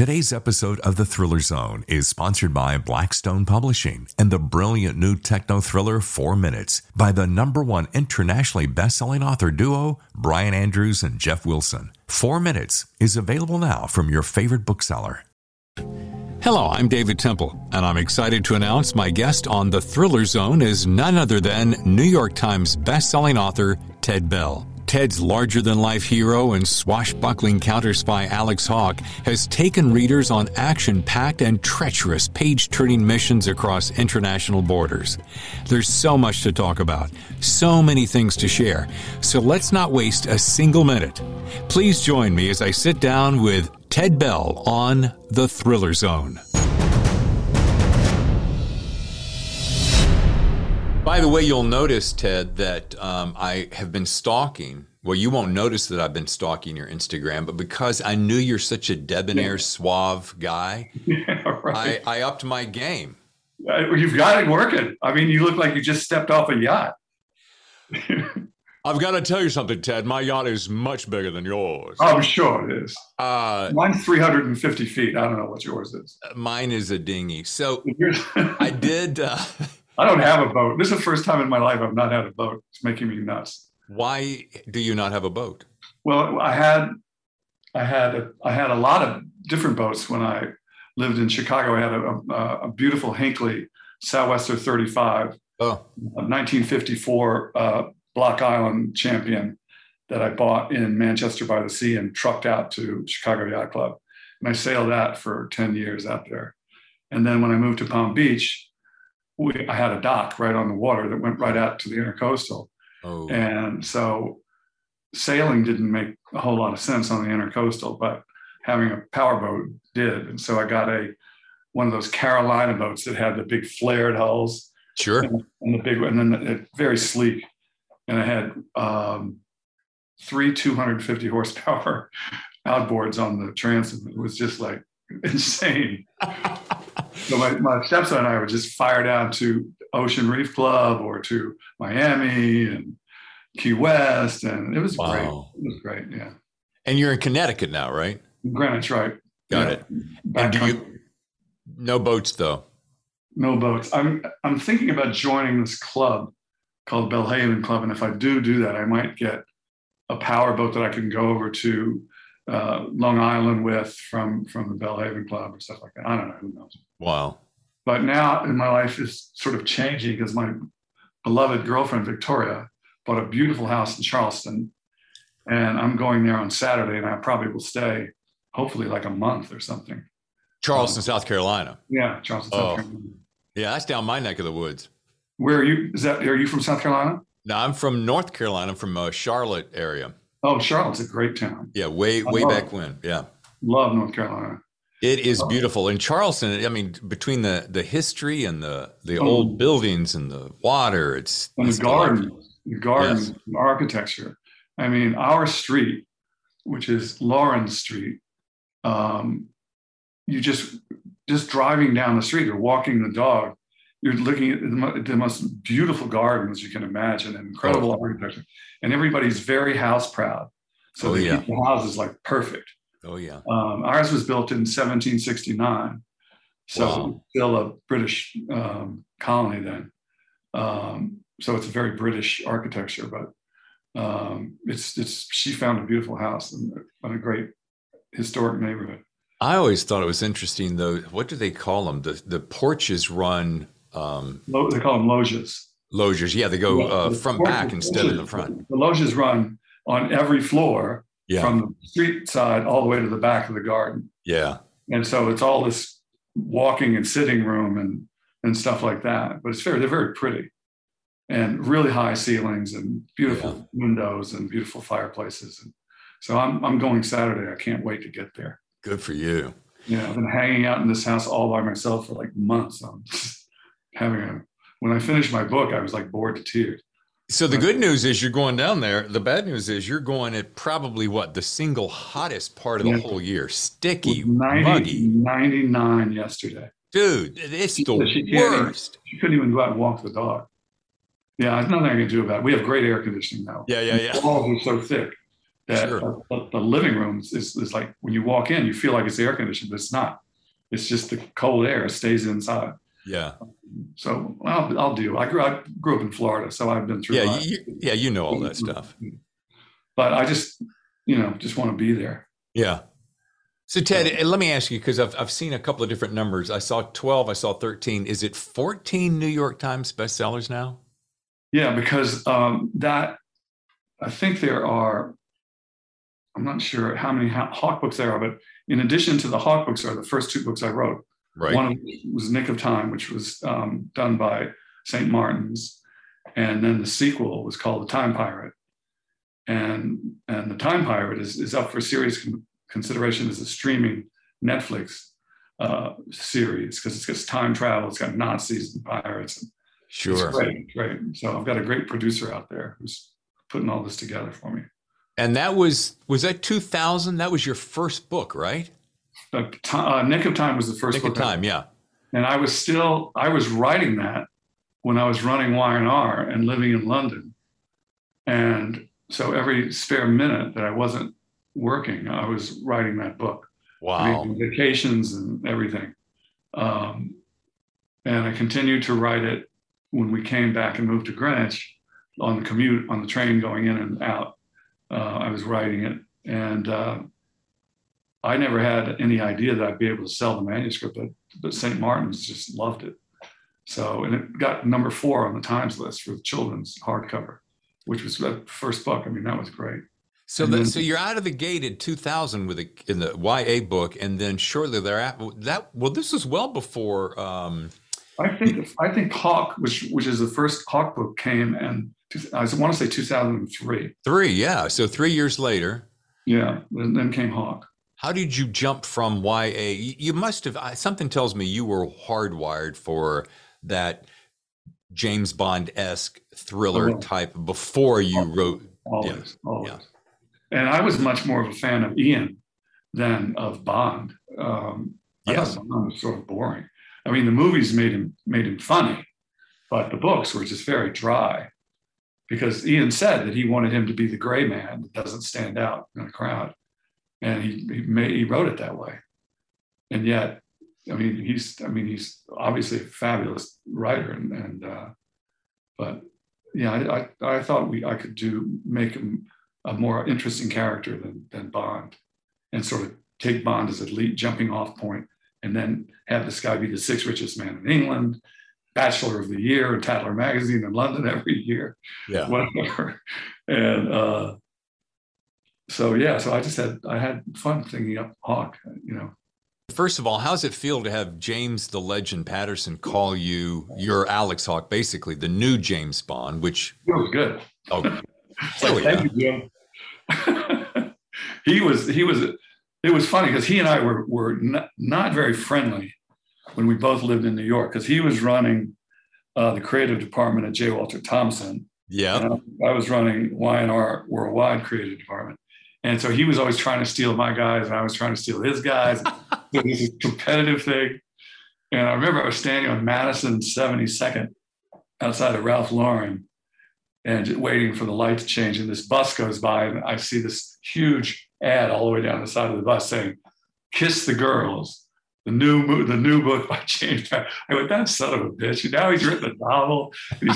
Today's episode of The Thriller Zone is sponsored by Blackstone Publishing and the brilliant new techno thriller 4 Minutes by the #1 internationally best-selling author duo, Brian Andrews and Jeff Wilson. 4 Minutes is available now from your favorite bookseller. Hello, I'm David Temple, and I'm excited to announce my guest on The Thriller Zone is none other than New York Times best-selling author Ted Bell. Ted's larger-than-life hero and swashbuckling counter-spy Alex Hawke has taken readers on action-packed and treacherous page-turning missions across international borders. There's so much to talk about, so many things to share, so let's not waste a single minute. Please join me as I sit down with Ted Bell on The Thriller Zone. By the way, you'll notice, Ted, that I have been stalking. Well, you won't notice that I've been stalking your Instagram, but because I knew you're such a debonair, suave guy, right. I upped my game. You've got it working. I mean, you look like you just stepped off a yacht. I've got to tell you something, Ted. My yacht is much bigger than yours. Oh, I'm sure it is. Mine's 350 feet. I don't know what yours is. Mine is a dinghy. So I did... I don't have a boat. This is the first time in my life I've not had a boat. It's making me nuts. Why do you not have a boat? Well, I had a lot of different boats when I lived in Chicago. I had a beautiful Hinckley Southwester 35, 1954 Block Island Champion that I bought in Manchester by the Sea and trucked out to Chicago Yacht Club. And I sailed that for 10 years out there. And then when I moved to Palm Beach, I had a dock right on the water that went right out to the Intercoastal. Oh. And so sailing didn't make a whole lot of sense on the Intercoastal, but having a powerboat did. And so I got one of those Carolina boats that had the big flared hulls. Sure. And the big one, and then it very sleek. And I had 3 250 horsepower outboards on the transom. It was just like insane. So my stepson and I would just fire down to Ocean Reef Club or to Miami and Key West, and it was great. It was great, yeah. And you're in Connecticut now, right? Greenwich, right? Got it. And no boats though? No boats. I'm thinking about joining this club called Belhaven Club, and if I do that, I might get a power boat that I can go over to Long Island with from the Belhaven Club or stuff like that. I don't know. Who knows? Wow. But now in my life is sort of changing because my beloved girlfriend, Victoria, bought a beautiful house in Charleston. And I'm going there on Saturday, and I probably will stay, hopefully like a month or something. Charleston, South Carolina. Yeah, Charleston, South Carolina. Yeah, that's down my neck of the woods. Where are you? Are you from South Carolina? No, I'm from North Carolina. I'm from Charlotte area. Oh, Charlotte's a great town. Yeah, way back when. Yeah. Love North Carolina. It is beautiful. In Charleston, I mean, between the history and the old buildings and the water, it's the gardens, yes. And architecture. I mean, our street, which is Lawrence Street, you just driving down the street or walking the dog, you're looking at the most beautiful gardens you can imagine, and incredible architecture. And everybody's very house proud. So they keep the houses like perfect. Oh, yeah. Ours was built in 1769. So still a British colony then. So it's a very British architecture, but she found a beautiful house in a great historic neighborhood. I always thought it was interesting, though. What do they call them? The porches run... they call them loggias. Loggias, yeah. They go front back instead of the front. The loggias run on every floor from the street side all the way to the back of the garden. Yeah. And so it's all this walking and sitting room and stuff like that. But they're very pretty. And really high ceilings and beautiful windows and beautiful fireplaces. And so I'm going Saturday. I can't wait to get there. Good for you. Yeah, I've been hanging out in this house all by myself for like months. I'm just when I finished my book, I was like bored to tears. So the good news is you're going down there. The bad news is you're going at probably the single hottest part of the whole year. Sticky, muggy. 99 yesterday. Dude, it's the worst. She couldn't even go out and walk the dog. Yeah, there's nothing I can do about it. We have great air conditioning now. Yeah. The walls are so thick. that Sure. the living room is like when you walk in, you feel like it's air conditioned, but it's not. It's just the cold air stays inside. Yeah. So I'll do. I grew up in Florida, so I've been through Yeah. a lot. Yeah. You know all that stuff. But I just, just want to be there. Yeah. So So, Ted, let me ask you, because I've seen a couple of different numbers. I saw 12, I saw 13. Is it 14 New York Times bestsellers now? yeah, because that I think there are. I'm not sure how many Hawke books there are, but in addition to the Hawke books are the first two books I wrote. Right. One of which was Nick of Time, which was done by St. Martin's, and then the sequel was called The Time Pirate. And The Time Pirate is up for serious consideration as a streaming Netflix series because it's got time travel, it's got Nazis and pirates. And Sure. it's great. So I've got a great producer out there who's putting all this together for me. And that was that 2000? That was your first book, right? Nick of Time was the first Nick book. of Time, yeah. And I was writing that when I was running Y&R and living in London. And so every spare minute that I wasn't working, I was writing that book. Wow. Vacations and everything. And I continued to write it when we came back and moved to Greenwich on the commute, on the train going in and out. I was writing it. And I never had any idea that I'd be able to sell the manuscript, but St. Martin's just loved it. So, and it got number 4 on the Times list for the children's hardcover, which was the first book. I mean, that was great. So so you're out of the gate in 2000 in the YA book, and then shortly thereafter, this was well before. I think Hawke, which is the first Hawke book, came and I want to say 2003. Yeah. So 3 years later. Yeah, and then came Hawke. How did you jump from YA? You must have. Something tells me you were hardwired for that James Bond-esque thriller type before you wrote. Always. Yeah. And I was much more of a fan of Ian than of Bond. I thought Bond was sort of boring. I mean, the movies made him funny, but the books were just very dry. Because Ian said that he wanted him to be the gray man that doesn't stand out in a crowd, and he wrote it that way. And yet, he's obviously a fabulous writer, but yeah, I thought I could make him a more interesting character than Bond, and sort of take Bond as a lead jumping off point, and then have this guy be the 6th richest man in England, Bachelor of the Year in Tatler magazine in London every year, whatever. And so I had fun thinking up Hawke, First of all, how's it feel to have James the Legend Patterson call you your Alex Hawke, basically the new James Bond, which it was good. Oh, thank you, Jim. It was funny because he and I were not very friendly when we both lived in New York, because he was running the creative department at J. Walter Thompson. Yeah. And I was running Y&R Worldwide creative department. And so he was always trying to steal my guys, and I was trying to steal his guys. It was a competitive thing. And I remember I was standing on Madison 72nd outside of Ralph Lauren and waiting for the light to change. And this bus goes by, and I see this huge ad all the way down the side of the bus saying, "Kiss the Girls, the new book by James Patterson." I went, that son of a bitch. And now he's written a novel.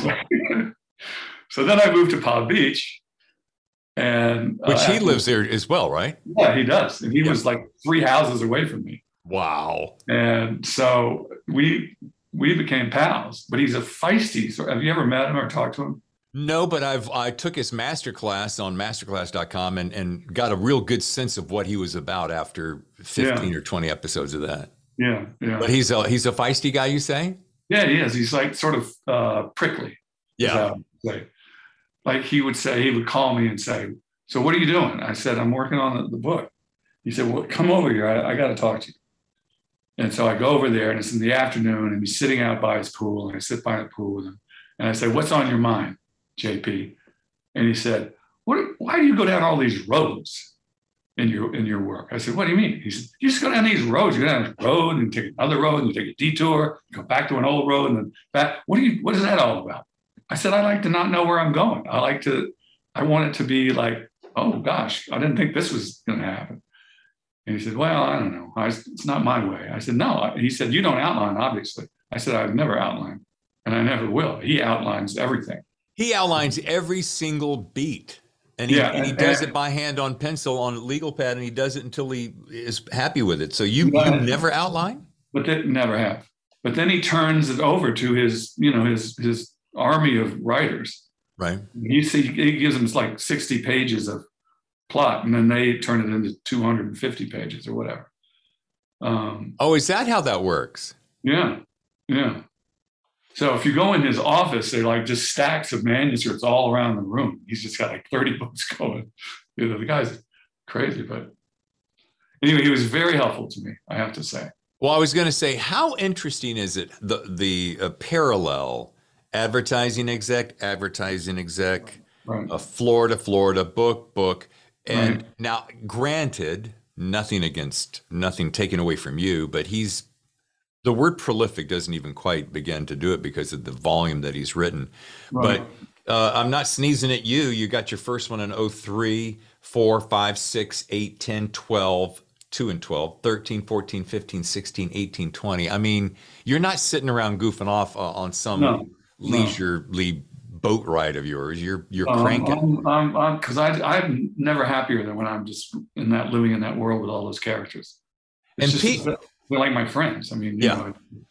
So then I moved to Palm Beach. And which he lives there as well, right? Yeah, he does. And he was like 3 houses away from me. Wow. And so we became pals, but he's a feisty. So have you ever met him or talked to him? No, but I took his masterclass on masterclass.com and got a real good sense of what he was about after 15 or 20 episodes of that. Yeah. But he's a feisty guy, you say? Yeah, he is. He's like sort of prickly. Yeah. Like he would call me and say, "So what are you doing?" I said, "I'm working on the book." He said, "Well, come over here. I got to talk to you." And so I go over there, and it's in the afternoon, and he's sitting out by his pool, and I sit by the pool with him. And I say, "What's on your mind, JP?" And he said, "Why do you go down all these roads in your work?" I said, "What do you mean?" He said, "You just go down these roads. You go down this road and take another road, and you take a detour, you go back to an old road, and then back. What is that all about?" I said, "I like to not know where I'm going. I want it to be like oh gosh, I didn't think this was going to happen. And he said, well, I don't know. It's not my way. I said, no. He said, you don't outline, obviously. I said, I've never outlined, and I never will. He outlines everything. He outlines every single beat. And he does it by hand on pencil on a legal pad, and he does it until he is happy with it. So you never outline? But that never have. But then he turns it over to his army of writers. Right. He gives them like 60 pages of plot, and then they turn it into 250 pages or whatever. Is that how that works? Yeah. So if you go in his office, they're like just stacks of manuscripts all around the room. He's just got like 30 books going. The guy's crazy, but anyway, he was very helpful to me, I have to say. Well, I was going to say, how interesting is it, the parallel advertising exec, right. Florida, book. And right. Now, granted, nothing taken away from you, but the word prolific doesn't even quite begin to do it because of the volume that he's written. Right. But I'm not sneezing at you. You got your first one in 03, 4, 5, 6, 8, 10, 12, 2 and 12, 13, 14, 15, 16, 18, 20. I mean, you're not sitting around goofing off on some leisurely boat ride of yours. You're cranking. Because I'm never happier than when I'm just living in that world with all those characters. They're like my friends. I mean, you know,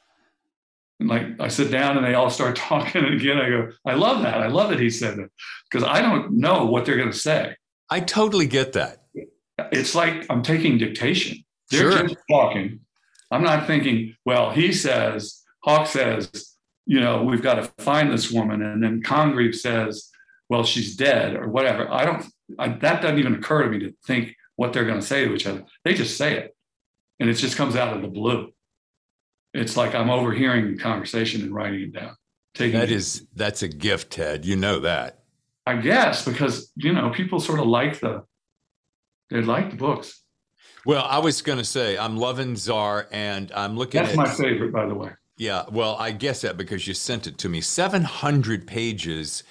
like I sit down and they all start talking, and again I go, I love that. I love that he said that, because I don't know what they're going to say. I totally get that. It's like I'm taking dictation. They're just talking. I'm not thinking, well, Hawk says, we've got to find this woman. And then Congreve says, well, she's dead or whatever. That doesn't even occur to me to think what they're going to say to each other. They just say it. And it just comes out of the blue. It's like I'm overhearing the conversation and writing it down. That's a gift, Ted. You know that. I guess, because, people sort of like the books. Well, I was going to say, I'm loving Czar, and I'm looking That's my favorite, by the way. Yeah, well, I guess that because you sent it to me. 700 pages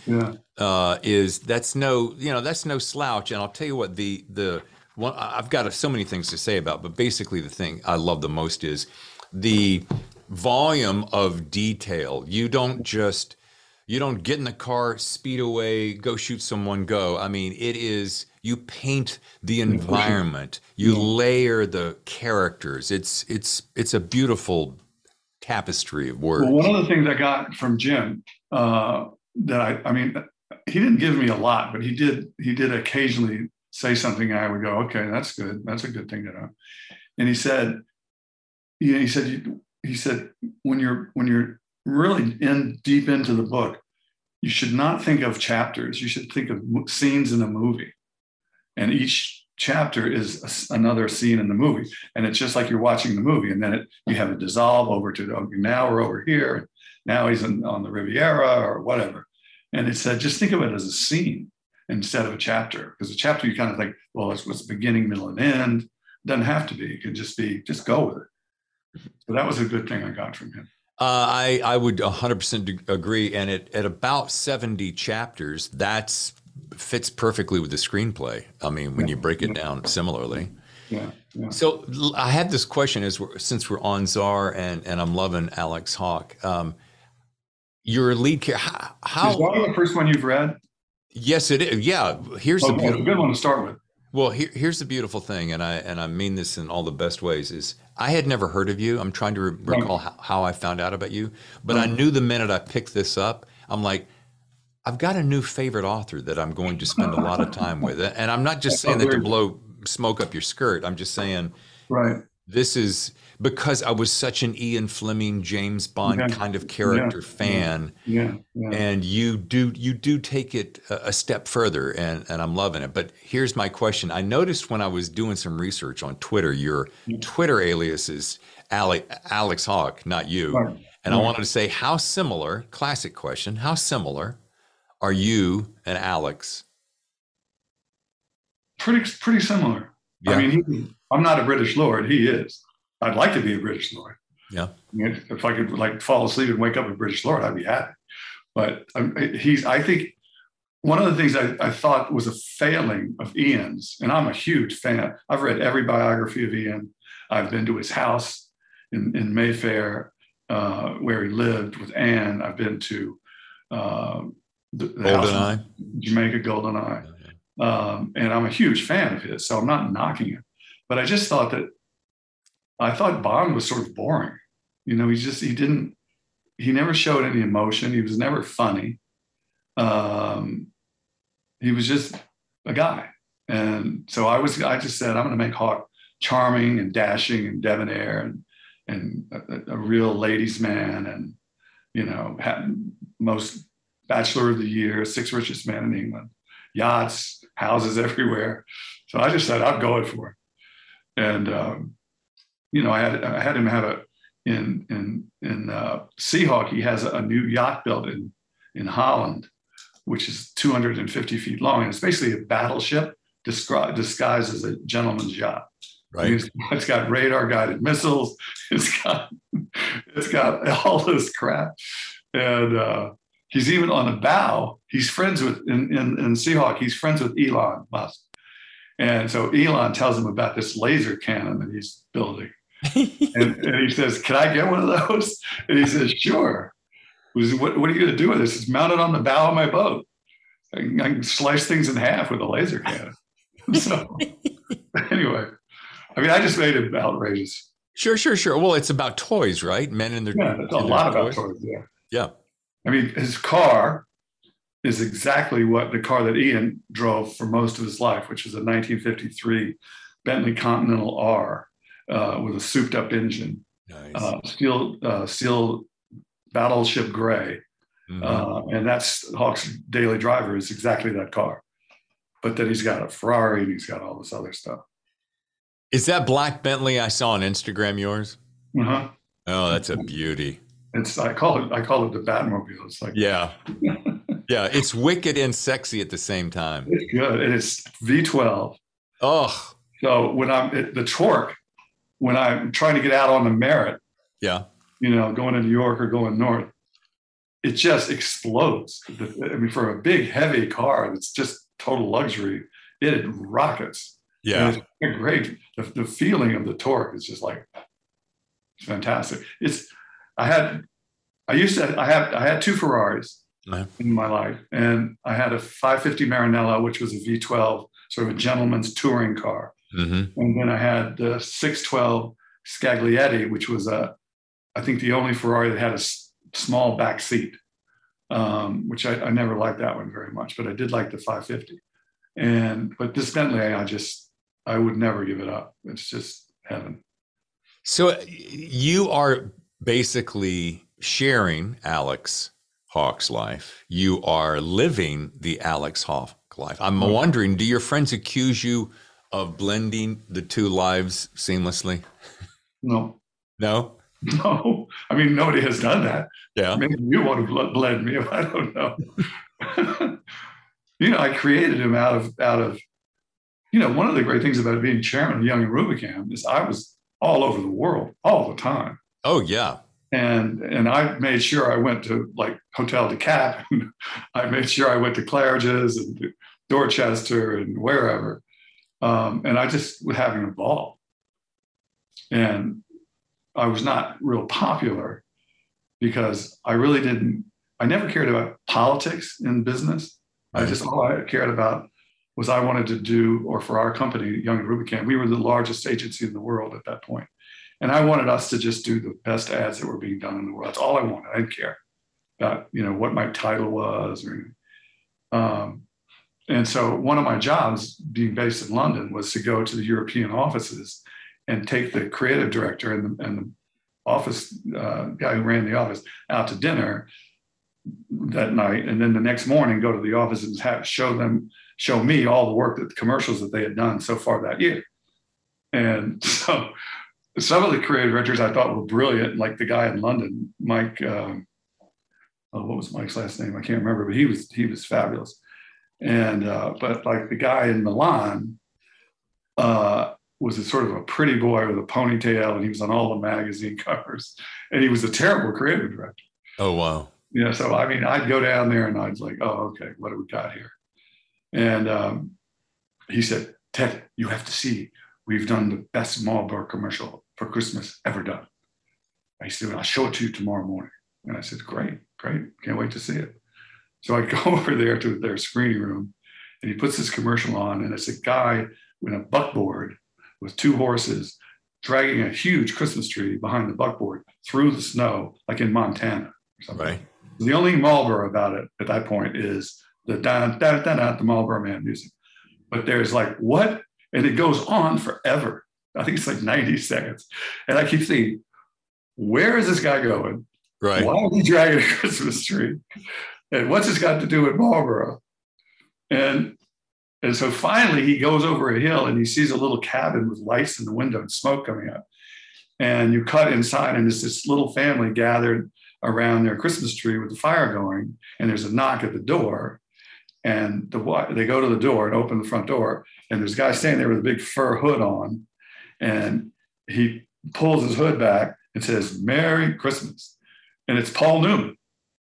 that's no slouch. And I'll tell you what, I've got so many things to say about, but basically the thing I love the most is the volume of detail. You don't get in the car, speed away, go shoot someone, go. I mean, you paint the environment, you layer the characters. It's a beautiful tapestry of words. Well, one of the things I got from Jim he didn't give me a lot, but he did occasionally say something, and I would go, okay, that's good. That's a good thing to know. And he said, when you're really deep into the book, you should not think of chapters. You should think of scenes in a movie, and each chapter is another scene in the movie. And it's just like you're watching the movie, and then you have it dissolve over to, now we're over here. Now he's on the Riviera or whatever. And it said, just think of it as a scene instead of a chapter, because a chapter you kind of think, well, it's what's beginning, middle, and end. It doesn't have to be. It can just go with it. So that was a good thing I got from him. I would 100% agree. And at about 70 chapters, that fits perfectly with the screenplay. I mean, when you break it down similarly. Yeah. So I had this question since we're on Czar and I'm loving Alex Hawk. Your lead character, how is Czar the first one you've read? Yes, it is. Yeah. Here's a good one to start with. Well, here's the beautiful thing, and I mean this in all the best ways, is I had never heard of you. I'm trying to recall how I found out about you, but I knew the minute I picked this up, I'm like, I've got a new favorite author that I'm going to spend a lot of time with. And I'm not just saying that to blow smoke up your skirt. I'm just saying, this is because I was such an Ian Fleming, James Bond kind of character fan. And you do take it a step further, and I'm loving it. But here's my question. I noticed when I was doing some research on Twitter, your Twitter alias is Alex Hawk, not you. And I wanted to say, classic question, how similar are you and Alex? Pretty similar. Yeah. I mean, I'm not a British lord. He is. I'd like to be a British lord. Yeah. If I could fall asleep and wake up a British lord, I'd be happy. But I think one of the things I thought was a failing of Ian's, and I'm a huge fan. I've read every biography of Ian. I've been to his house in Mayfair, where he lived with Anne. I've been to the house in Jamaica, Goldeneye. And I'm a huge fan of his, so I'm not knocking it. But I just thought Bond was sort of boring. You know, he never showed any emotion. He was never funny. He was just a guy. And so I just said, I'm going to make Hawk charming and dashing and debonair and a real ladies' man, and, you know, most bachelor of the year, sixth richest man in England, yachts, houses everywhere. So I just said, I'm going for it. And, you know, I had him have in Seahawk, he has a new yacht built in Holland, which is 250 feet long. And it's basically a battleship disguised as a gentleman's yacht. Right. It's got radar guided missiles. It's got all this crap. And he's even on the bow. He's friends with, in Seahawk, he's friends with Elon Musk. And so Elon tells him about this laser cannon that he's building. and he says, can I get one of those? And he says, sure. What are you going to do with this? It's mounted on the bow of my boat. I can slice things in half with a laser cannon. So anyway, I mean, I just made it outrageous. Sure. Well, it's about toys, right? Men and their it's a lot about toys. Yeah. I mean, his car is exactly what the car that Ian drove for most of his life, which was a 1953 Bentley Continental R with a souped-up engine, nice. Steel battleship gray, and that's Hawk's daily driver is exactly that car. But then he's got a Ferrari and he's got all this other stuff. Is that black Bentley I saw on Instagram yours? Uh-huh. Oh, that's a beauty. I call it the Batmobile. It's like, yeah. Yeah, it's wicked and sexy at the same time. It's good. And it's V12. Oh. So when the torque, when I'm trying to get out on the Merritt, yeah, you know, going to New York or going north, it just explodes. I mean, for a big, heavy car that's just total luxury, it rockets. Yeah. It's great. The feeling of the torque is just like, it's fantastic. I had two Ferraris in my life, and I had a 550 Maranello, which was a V12, sort of a gentleman's touring car. Mm-hmm. And then I had the 612 Scaglietti, which was I think the only Ferrari that had a small back seat, which I never liked that one very much, but I did like the 550. But this Bentley, I would never give it up. It's just heaven. So you are basically sharing Alex Hawk's life. You are living the Alex Hawk life. I'm wondering, do your friends accuse you of blending the two lives seamlessly? No. No? No. I mean, nobody has done that. Yeah. Maybe you want to blend me. I don't know. You know, I created him out of, you know, one of the great things about being chairman of Young and Rubicam is I was all over the world all the time. Oh, yeah. And I made sure I went to like Hotel de Cap. I made sure I went to Claridge's and Dorchester and wherever. And I just was having a ball. And I was not real popular because I never cared about politics in business. Right. All I cared about was I wanted to do, or for our company, Young and Rubicam, we were the largest agency in the world at that point. And I wanted us to just do the best ads that were being done in the world. That's all I wanted. I didn't care about, you know, what my title was or anything. And so one of my jobs being based in London was to go to the European offices and take the creative director and the office guy who ran the office out to dinner that night. And then the next morning, go to the office and show me all the work, the commercials that they had done so far that year. And so some of the creative directors I thought were brilliant, like the guy in London, Mike, what was Mike's last name? I can't remember, but he was fabulous. And but like the guy in Milan was a sort of a pretty boy with a ponytail, and he was on all the magazine covers, and he was a terrible creative director. Oh, wow. So I mean, I'd go down there and I was like, oh, okay, what do we got here? And he said, Ted, you have to see, we've done the best Marlboro commercial for Christmas ever done. I said, I'll show it to you tomorrow morning. And I said, great, can't wait to see it. So I go over there to their screening room, and he puts this commercial on, and it's a guy with a buckboard with 2 horses dragging a huge Christmas tree behind the buckboard through the snow, like in Montana or something. Right. The only Marlboro about it at that point is the the Marlboro Man music. But there's like, what? And it goes on forever. I think it's like 90 seconds. And I keep thinking, where is this guy going? Right. Why is he dragging a Christmas tree? And what's this got to do with Marlboro? And so finally he goes over a hill and he sees a little cabin with lights in the window and smoke coming up. And you cut inside and there's this little family gathered around their Christmas tree with the fire going. And there's a knock at the door. And they go to the door and open the front door. And there's a guy standing there with a big fur hood on. And he pulls his hood back and says, Merry Christmas. And it's Paul Newman.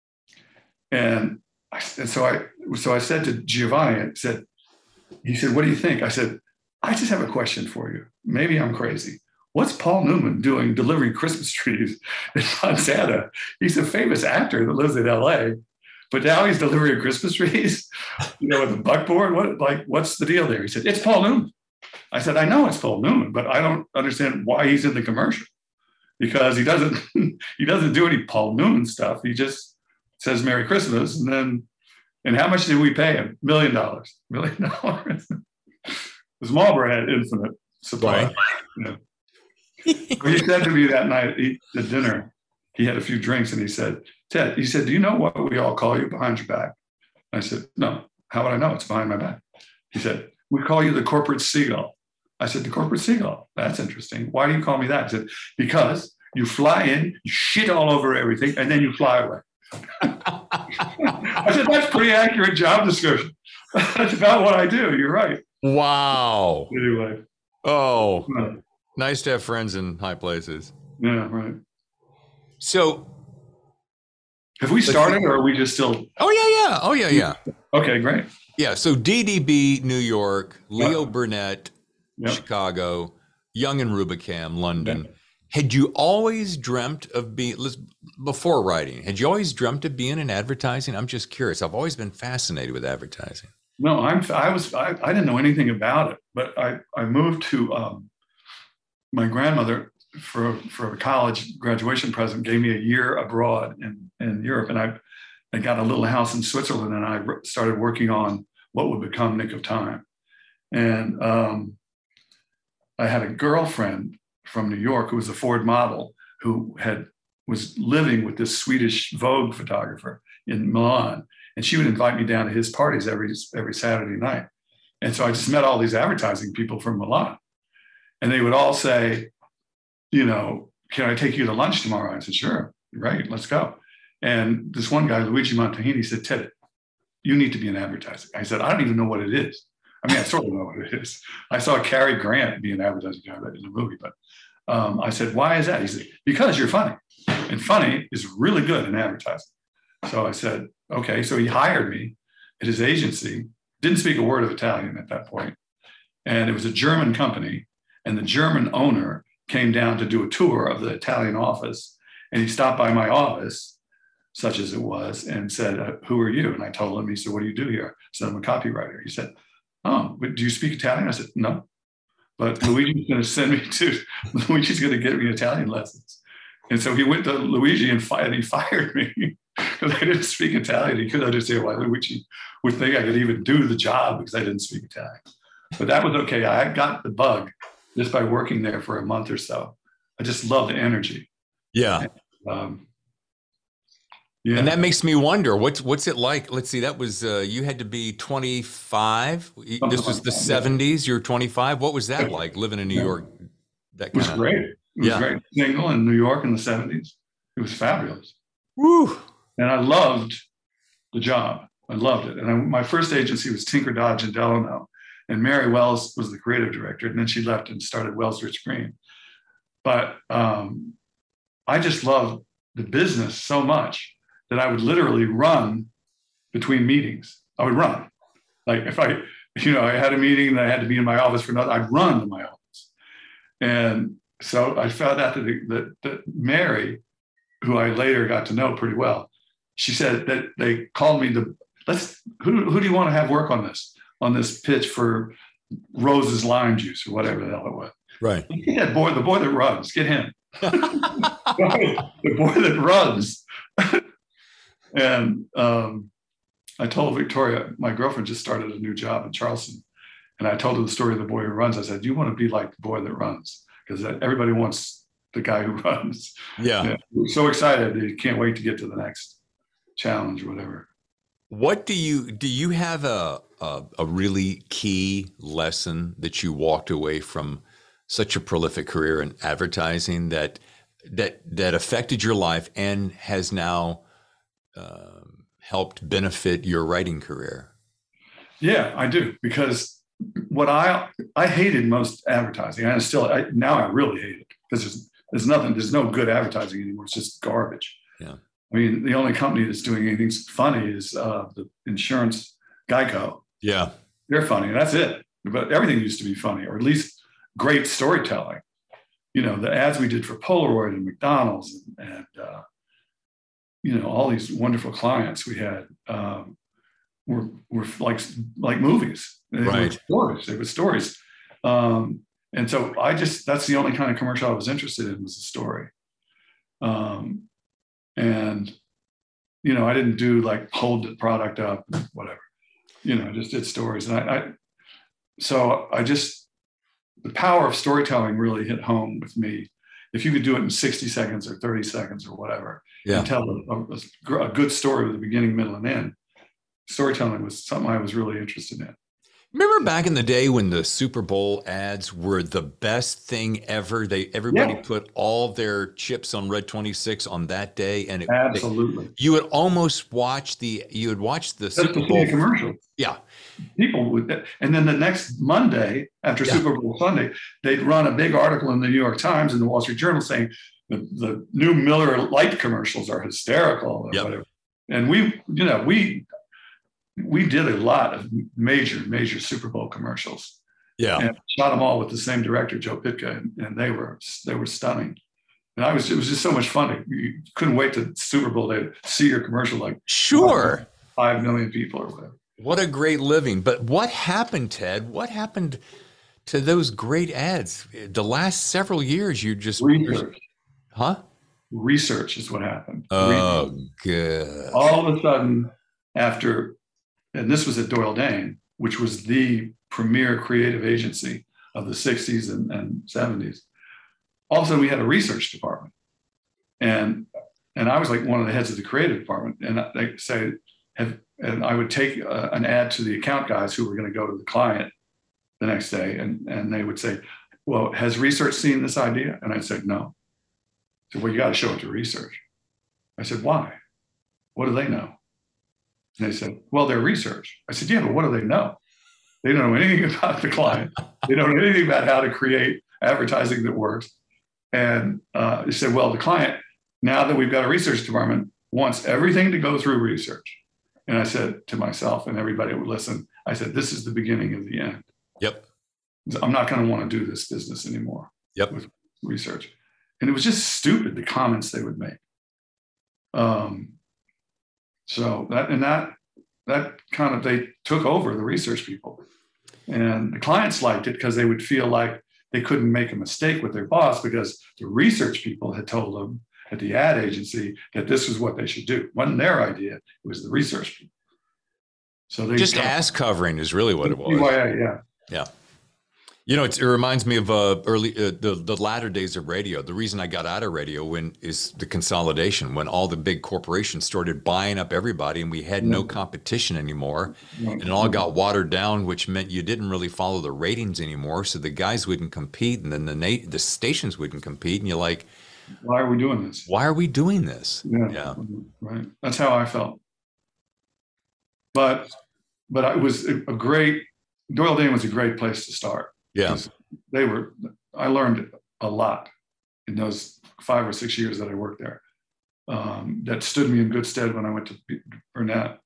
And so I said to Giovanni, he said, what do you think? I said, I just have a question for you. Maybe I'm crazy. What's Paul Newman doing delivering Christmas trees in Montana? He's a famous actor that lives in LA, but now he's delivering Christmas trees, with a buckboard. What's the deal there? He said, it's Paul Newman. I said, I know it's Paul Newman, but I don't understand why he's in the commercial, because he doesn't do any Paul Newman stuff. He just says Merry Christmas, and how much did we pay him? $1 million. $1 million. Because Marlboro had infinite supply. Right. He said to me that night at dinner, he had a few drinks, and he said, Ted, do you know what we all call you behind your back? I said, no. How would I know? It's behind my back. He said, we call you the corporate seagull. I said, the corporate seagull? That's interesting. Why do you call me that? He said, because you fly in, you shit all over everything, and then you fly away. I said, that's a pretty accurate job description. That's about what I do. You're right. Wow. Anyway. Oh, nice to have friends in high places. Yeah, right. So have we started, or are we just still? Oh, yeah. Okay, great. Yeah. So DDB, New York, Leo Burnett, Chicago, Young and Rubicam, London. Yep. Had you always dreamt of before writing, had you always dreamt of being in advertising? I'm just curious. I've always been fascinated with advertising. No, I didn't know anything about it, but I moved to my grandmother for a college graduation present, gave me a year abroad in Europe. And I got a little house in Switzerland, and I started working on what would become Nick of Time. And I had a girlfriend from New York who was a Ford model who was living with this Swedish Vogue photographer in Milan. And she would invite me down to his parties every Saturday night. And so I just met all these advertising people from Milan. And they would all say, can I take you to lunch tomorrow? I said, sure, right, let's go. And this one guy, Luigi Montahini, said, Ted, you need to be in advertising. I said, I don't even know what it is. I mean, I sort of know what it is. I saw Cary Grant be an advertising guy in a movie, but I said, why is that? He said, because you're funny. And funny is really good in advertising. So I said, okay. So he hired me at his agency, didn't speak a word of Italian at that point. And it was a German company. And the German owner came down to do a tour of the Italian office. And he stopped by my office, such as it was, and said, who are you? And I told him. He said, what do you do here? I said, I'm a copywriter. He said, oh, but do you speak Italian? I said, no. But Luigi's going to get me Italian lessons. And so he went to Luigi and he fired me because I didn't speak Italian. He couldn't understand why Luigi would think I could even do the job because I didn't speak Italian. But that was okay. I got the bug just by working there for a month or so. I just love the energy. Yeah. Yeah. And that makes me wonder, what's it like? Let's see, that was, you had to be 25. This was the 70s. You're 25. What was that like living in New York? It was great. It was great. Single in New York in the 70s. It was fabulous. Woo. And I loved the job. I loved it. And my first agency was Tinker Dodge and Delano. And Mary Wells was the creative director. And then she left and started Wells Rich Green. But I just loved the business so much that I would literally run between meetings. I would run. Like if I had a meeting and I had to be in my office for another, I'd run to my office. And so I found out that Mary, who I later got to know pretty well, she said that they called me who do you want to have work on this pitch for Rose's lime juice or whatever the hell it was. Right. Get that boy, the boy that runs, get him. The boy that runs. And I told Victoria, my girlfriend just started a new job in Charleston. And I told her the story of the boy who runs. I said, do you want to be like the boy that runs? Because everybody wants the guy who runs. Yeah. We're so excited. They can't wait to get to the next challenge or whatever. What do you have a really key lesson that you walked away from such a prolific career in advertising that affected your life and has now helped benefit your writing career? Yeah, I do, because what I hated most advertising, and now I really hate it, because there's no good advertising anymore. It's just garbage. Yeah. I mean, the only company that's doing anything funny is the insurance Geico. Yeah. They're funny. That's it. But everything used to be funny, or at least great storytelling. The ads we did for Polaroid and McDonald's and all these wonderful clients we had were like movies. They were stories. And so that's the only kind of commercial I was interested in, was the story. And I didn't do like hold the product up, whatever, I just did stories. And the power of storytelling really hit home with me. If you could do it in 60 seconds or 30 seconds or whatever, and tell a good story with a beginning, middle, and end, storytelling was something I was really interested in. Remember back in the day when the Super Bowl ads were the best thing ever? Everybody put all their chips on Red 26 on that day, and absolutely, you would almost watch the Super Bowl commercial. Yeah, people would, and then the next Monday after Super Bowl Sunday, they'd run a big article in the New York Times and the Wall Street Journal saying the new Miller Lite commercials are hysterical or whatever. And we did a lot of major Super Bowl commercials. Yeah. And shot them all with the same director, Joe Pytka, and they were stunning. And it was just so much fun. You couldn't wait to Super Bowl day to see your commercial, like 5 million people or whatever. What a great living. But what happened, Ted? What happened to those great ads? The last several years, you just research. Huh? Research is what happened. Oh, good. All of a sudden, after, and this was at Doyle Dane, which was the premier creative agency of the 60s and 70s. All of a sudden, we had a research department. And I was like one of the heads of the creative department. And they say, and I would take an ad to the account guys who were going to go to the client the next day. And they would say, well, has research seen this idea? And I'd say, no. I said, well, you got to show it to research. I said, why? What do they know? And they said, well, they're research. I said, yeah, but what do they know? They don't know anything about the client. They don't know anything about how to create advertising that works. And they said, well, the client, now that we've got a research department, wants everything to go through research. And I said to myself, and everybody would listen, I said, this is the beginning of the end. Yep. I'm not going to want to do this business anymore. Yep. With research. And it was just stupid, the comments they would make. So that kind of, they took over the research people. And the clients liked it because they would feel like they couldn't make a mistake with their boss because the research people had told them at the ad agency that this was what they should do. It wasn't their idea, it was the research people. So they just ass covering is really what it was. Yeah. Yeah. You know, it reminds me of the latter days of radio. The reason I got out of radio is the consolidation, when all the big corporations started buying up everybody and we had no competition anymore. And it all got watered down, which meant you didn't really follow the ratings anymore. So the guys wouldn't compete and then the stations wouldn't compete. And you're like, why are we doing this? Why are we doing this? Yeah. Right. That's how I felt. But it was Doyle Dane was a great place to start. Yeah. I learned a lot in those 5 or 6 years that I worked there. that stood me in good stead when I went to Burnett,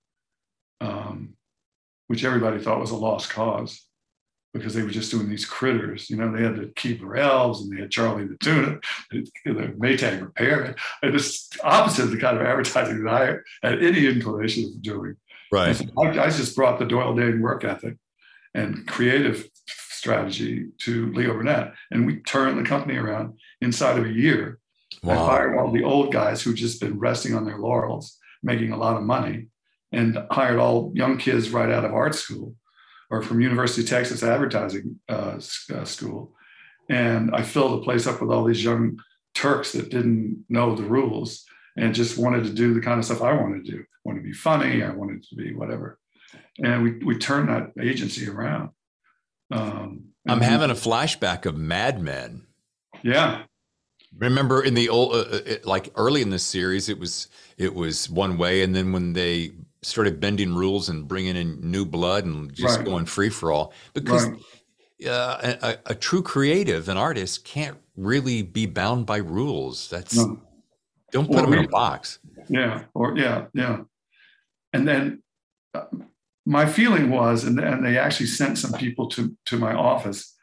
which everybody thought was a lost cause because they were just doing these critters. You know, they had the Keebler Elves and they had Charlie the Tuna, the Maytag Repair. And just opposite of the kind of advertising that I had any inclination of doing. Right. So I just brought the Doyle Dane work ethic and creative strategy to Leo Burnett. And we turned the company around inside of a year. Wow. I fired all the old guys who'd just been resting on their laurels, making a lot of money, and hired all young kids right out of art school or from University of Texas advertising school. And I filled the place up with all these young Turks that didn't know the rules and just wanted to do the kind of stuff I wanted to do. I wanted to be funny, I wanted to be whatever. And we turned that agency around. I'm having a flashback of Mad Men. Yeah. Remember in the old, like early in this series, it was one way, and then when they started bending rules and bringing in new blood and just going free for all, because a true creative, an artist, can't really be bound by rules. Don't put them in a box. Yeah, and then my feeling was, and they actually sent some people to my office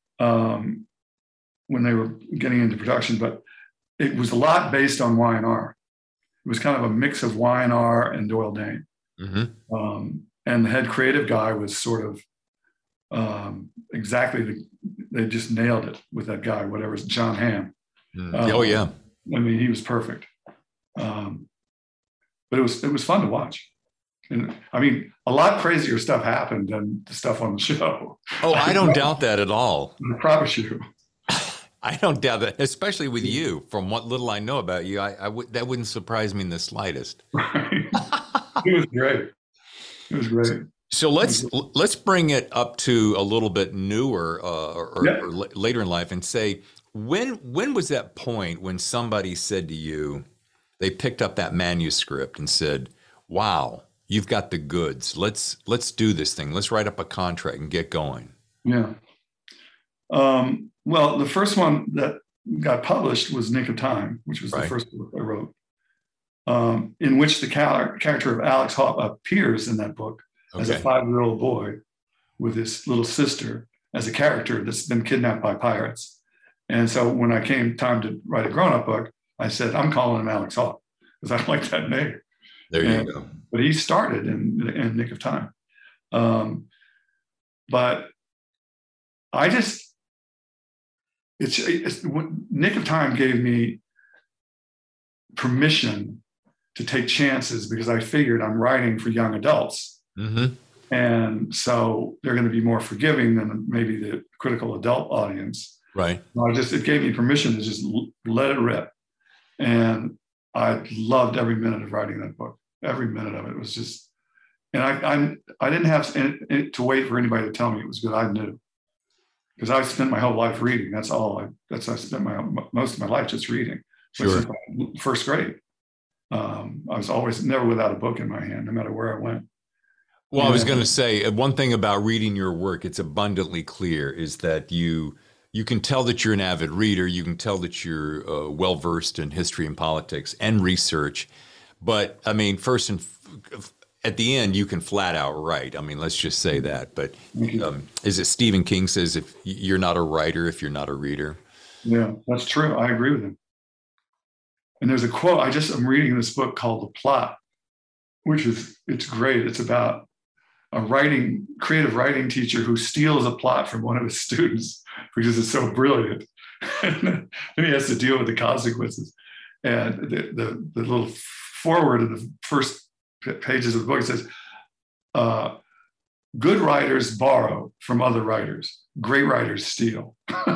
when they were getting into production, but it was a lot based on Y&R. It was kind of a mix of Y&R and Doyle Dane. Mm-hmm. And the head creative guy was sort of they just nailed it with that guy, whatever, John Hamm. Oh yeah. I mean, he was perfect. But it was fun to watch. And I mean, a lot crazier stuff happened than the stuff on the show. Oh, I don't doubt that at all. I promise you. I don't doubt that, especially with you. From what little I know about you, that wouldn't surprise me in the slightest. Right. It was great. It was great. So let's bring it up to a little bit newer or later in life and say, when was that point when somebody said to you, they picked up that manuscript and said, "Wow, you've got the goods. Let's do this thing. Let's write up a contract and get going." Yeah. Well, the first one that got published was Nick of Time, which was the first book I wrote, in which the character of Alex Hawke appears in that book as a 5-year-old boy with his little sister as a character that's been kidnapped by pirates. And so when I came time to write a grown-up book, I said, I'm calling him Alex Hawke because I like that name. There you go. But he started in Nick of Time. But I just, it's Nick of Time gave me permission to take chances because I figured I'm writing for young adults. Mm-hmm. And so they're going to be more forgiving than maybe the critical adult audience. Right. It gave me permission to just let it rip. And I loved every minute of writing that book. Every minute of it was just, and I didn't have to wait for anybody to tell me it was good. I knew, because I spent my whole life reading. I spent most of my life just reading. Sure. First grade. I was always never without a book in my hand, no matter where I went. Well, I was going to say one thing about reading your work, it's abundantly clear, is that you can tell that you're an avid reader. You can tell that you're well-versed in history and politics and research. But I mean, at the end, you can flat out write. I mean, let's just say that. But is it Stephen King says, if you're not a writer, if you're not a reader? Yeah, that's true. I agree with him. And there's a quote, I'm reading this book called The Plot, it's great. It's about a creative writing teacher who steals a plot from one of his students because it's so brilliant. And then he has to deal with the consequences. And the little forward of the first pages of the book says, good writers borrow from other writers. Great writers steal. And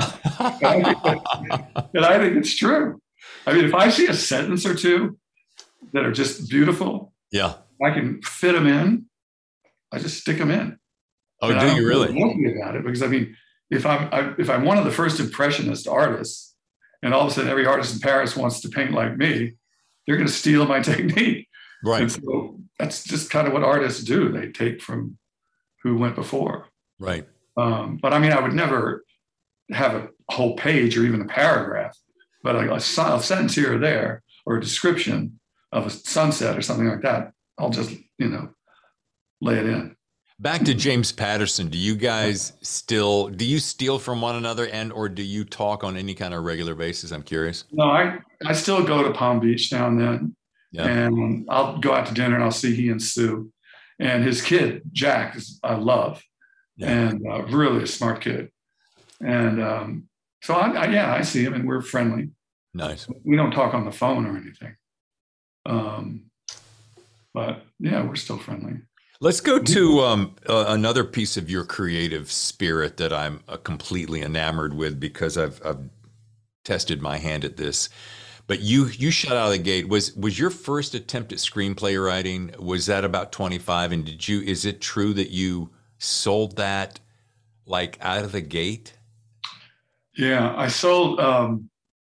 I think it's true. I mean, if I see a sentence or two that are just beautiful, I can fit them in. I just stick them in. Oh, and do you really? I'm happy about it because I mean, if I'm one of the first impressionist artists, and all of a sudden every artist in Paris wants to paint like me, they're going to steal my technique. Right. And so that's just kind of what artists do. They take from who went before. Right. But I mean, I would never have a whole page or even a paragraph, but a sentence here or there, or a description of a sunset or something like that, I'll just, lay it in. Back to James Patterson. Do you guys do you steal from one another or do you talk on any kind of regular basis? I'm curious. No, I still go to Palm Beach now and then. Yeah. And I'll go out to dinner and I'll see he and Sue. And his kid, Jack, I love. Yeah. And really a smart kid. And so I see him and we're friendly. Nice. We don't talk on the phone or anything. But yeah, we're still friendly. Let's go to another piece of your creative spirit that I'm completely enamored with because I've tested my hand at this. But you shot out of the gate. Was your first attempt at screenplay writing, was that about 25? And is it true that you sold that like out of the gate? Yeah, I sold. And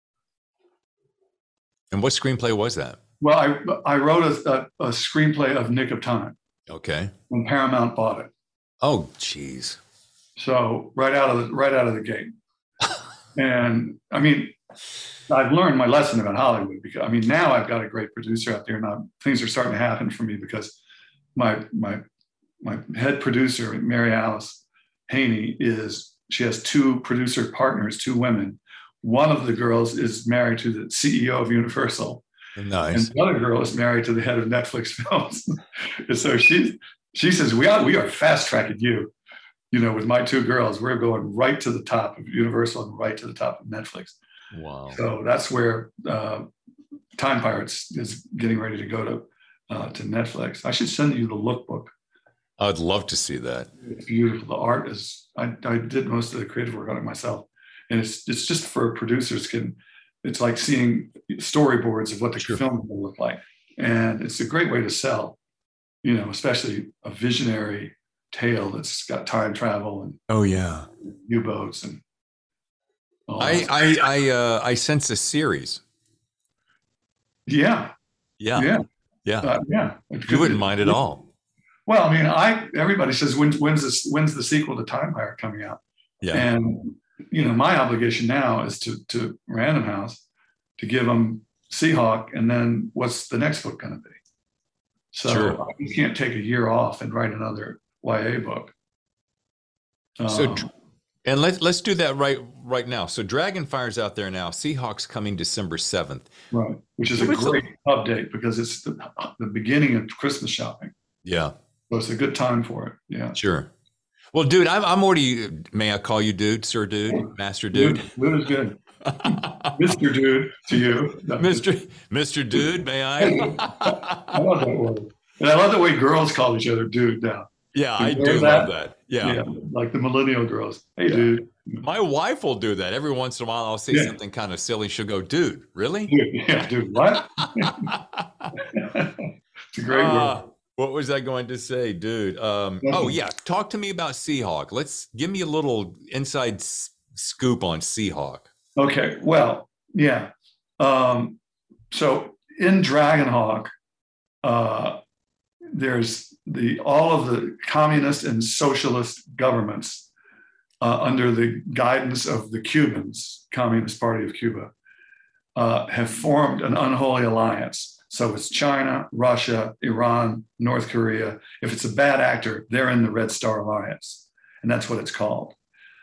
what screenplay was that? Well, I wrote a screenplay of Nick of Time. Okay. When Paramount bought it. Oh, geez. So right out of the gate. And I mean, I've learned my lesson about Hollywood because now I've got a great producer out there. Now things are starting to happen for me because my head producer, Mary Alice Haney, she has two producer partners, two women. One of the girls is married to the CEO of Universal. Nice. And the other girl is married to the head of Netflix Films. And so she says, we are fast tracking you. With my two girls, we're going right to the top of Universal and right to the top of Netflix. Wow. So that's where Time Pirates is getting ready to go to Netflix. I should send you the lookbook. I'd love to see that. It's beautiful. The art is, I did most of the creative work on it myself. And it's just for producers it's like seeing storyboards of what the film will look like. And it's a great way to sell, especially a visionary tale that's got time travel and U-boats and all that. I sense a series. Yeah. Yeah. You wouldn't mind at all. Well, everybody says when's the sequel to Time Pirate coming out? Yeah. And my obligation now is to Random House to give them Seahawk, and then what's the next book going to be? So you can't take a year off and write another YA book. And let's do that right now. So Dragonfire's out there now. Seahawk's coming December 7th. Right, which is a great update because it's the beginning of Christmas shopping. Yeah. So it's a good time for it. Yeah. Sure. Well, dude, I'm already, may I call you dude, sir dude, master dude? Dude is good. Mr. Dude to you. Mr. Dude, may I? I love that word. And I love the way girls call each other dude now. Yeah, I do love that. Yeah. Like the millennial girls. Hey, dude. My wife will do that. Every once in a while, I'll say something kind of silly. She'll go, dude, really? Dude, what? It's a great word. What was I going to say, dude? Talk to me about Seahawk. Give me a little inside scoop on Seahawk. Okay, well, yeah. So in Dragonhawk, there's all of the communist and socialist governments under the guidance of the Cubans, Communist Party of Cuba, have formed an unholy alliance. So it's China, Russia, Iran, North Korea. If it's a bad actor, they're in the Red Star Alliance, and that's what it's called.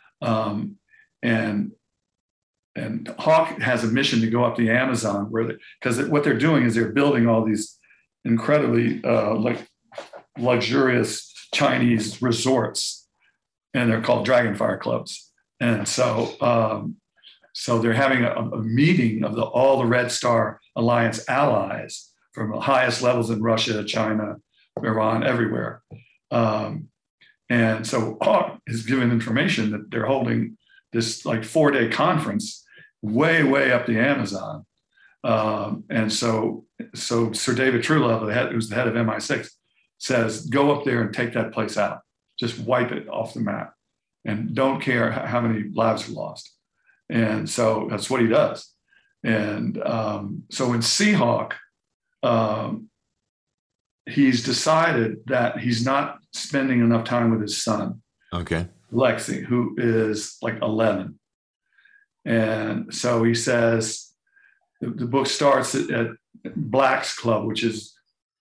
And Hawk has a mission to go up the Amazon, because what they're doing is they're building all these incredibly luxurious Chinese resorts, and they're called Dragonfire clubs. And so they're having a meeting of all the Red Star Alliance allies from the highest levels in Russia, China, Iran, everywhere. And so Hawk is given information that they're holding this 4-day conference way up the Amazon. And so Sir David Truelove, who's the head of MI6, says, go up there and take that place out. Just wipe it off the map and don't care how many lives are lost. And so that's what he does. And so in Seahawk, he's decided that he's not spending enough time with his son, Lexi, who is 11. And so he says, the book starts at Black's Club, which is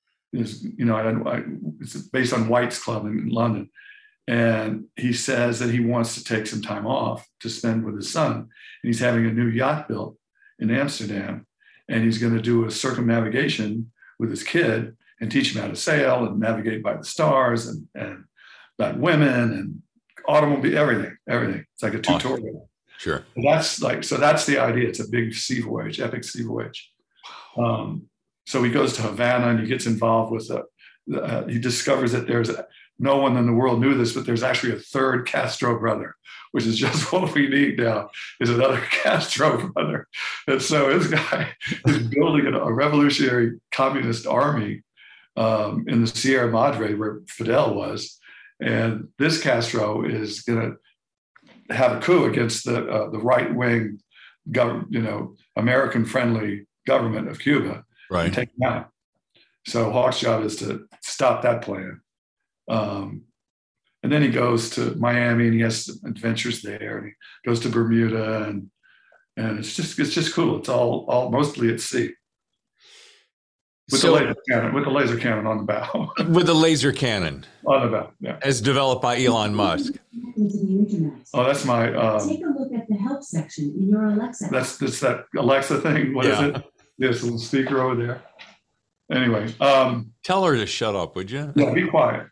it's based on White's Club in London. And he says that he wants to take some time off to spend with his son. And he's having a new yacht built in Amsterdam. And he's going to do a circumnavigation with his kid and teach him how to sail and navigate by the stars and about women and automobile, everything. It's like a tutorial. Sure. So that's the idea. It's a big sea voyage, epic sea voyage. So he goes to Havana and he gets involved with he discovers that there's no one in the world knew this, but there's actually a third Castro brother, which is just what we need now, is another Castro brother. And so this guy is building a revolutionary communist army in the Sierra Madre where Fidel was. And this Castro is going to have a coup against the right-wing, American-friendly government of Cuba, right, and take him out. So Hawk's job is to stop that plan. And then he goes to Miami and he has adventures there. And he goes to Bermuda and it's just cool. It's all mostly at sea. With the laser cannon on the bow. With the laser cannon. On the bow, yeah. As developed by Elon Musk. Oh, that's my... Take a look at the help section in your Alexa. That's that Alexa thing. What is it? There's a little speaker over there. Anyway. Tell her to shut up, would you? Yeah, be quiet.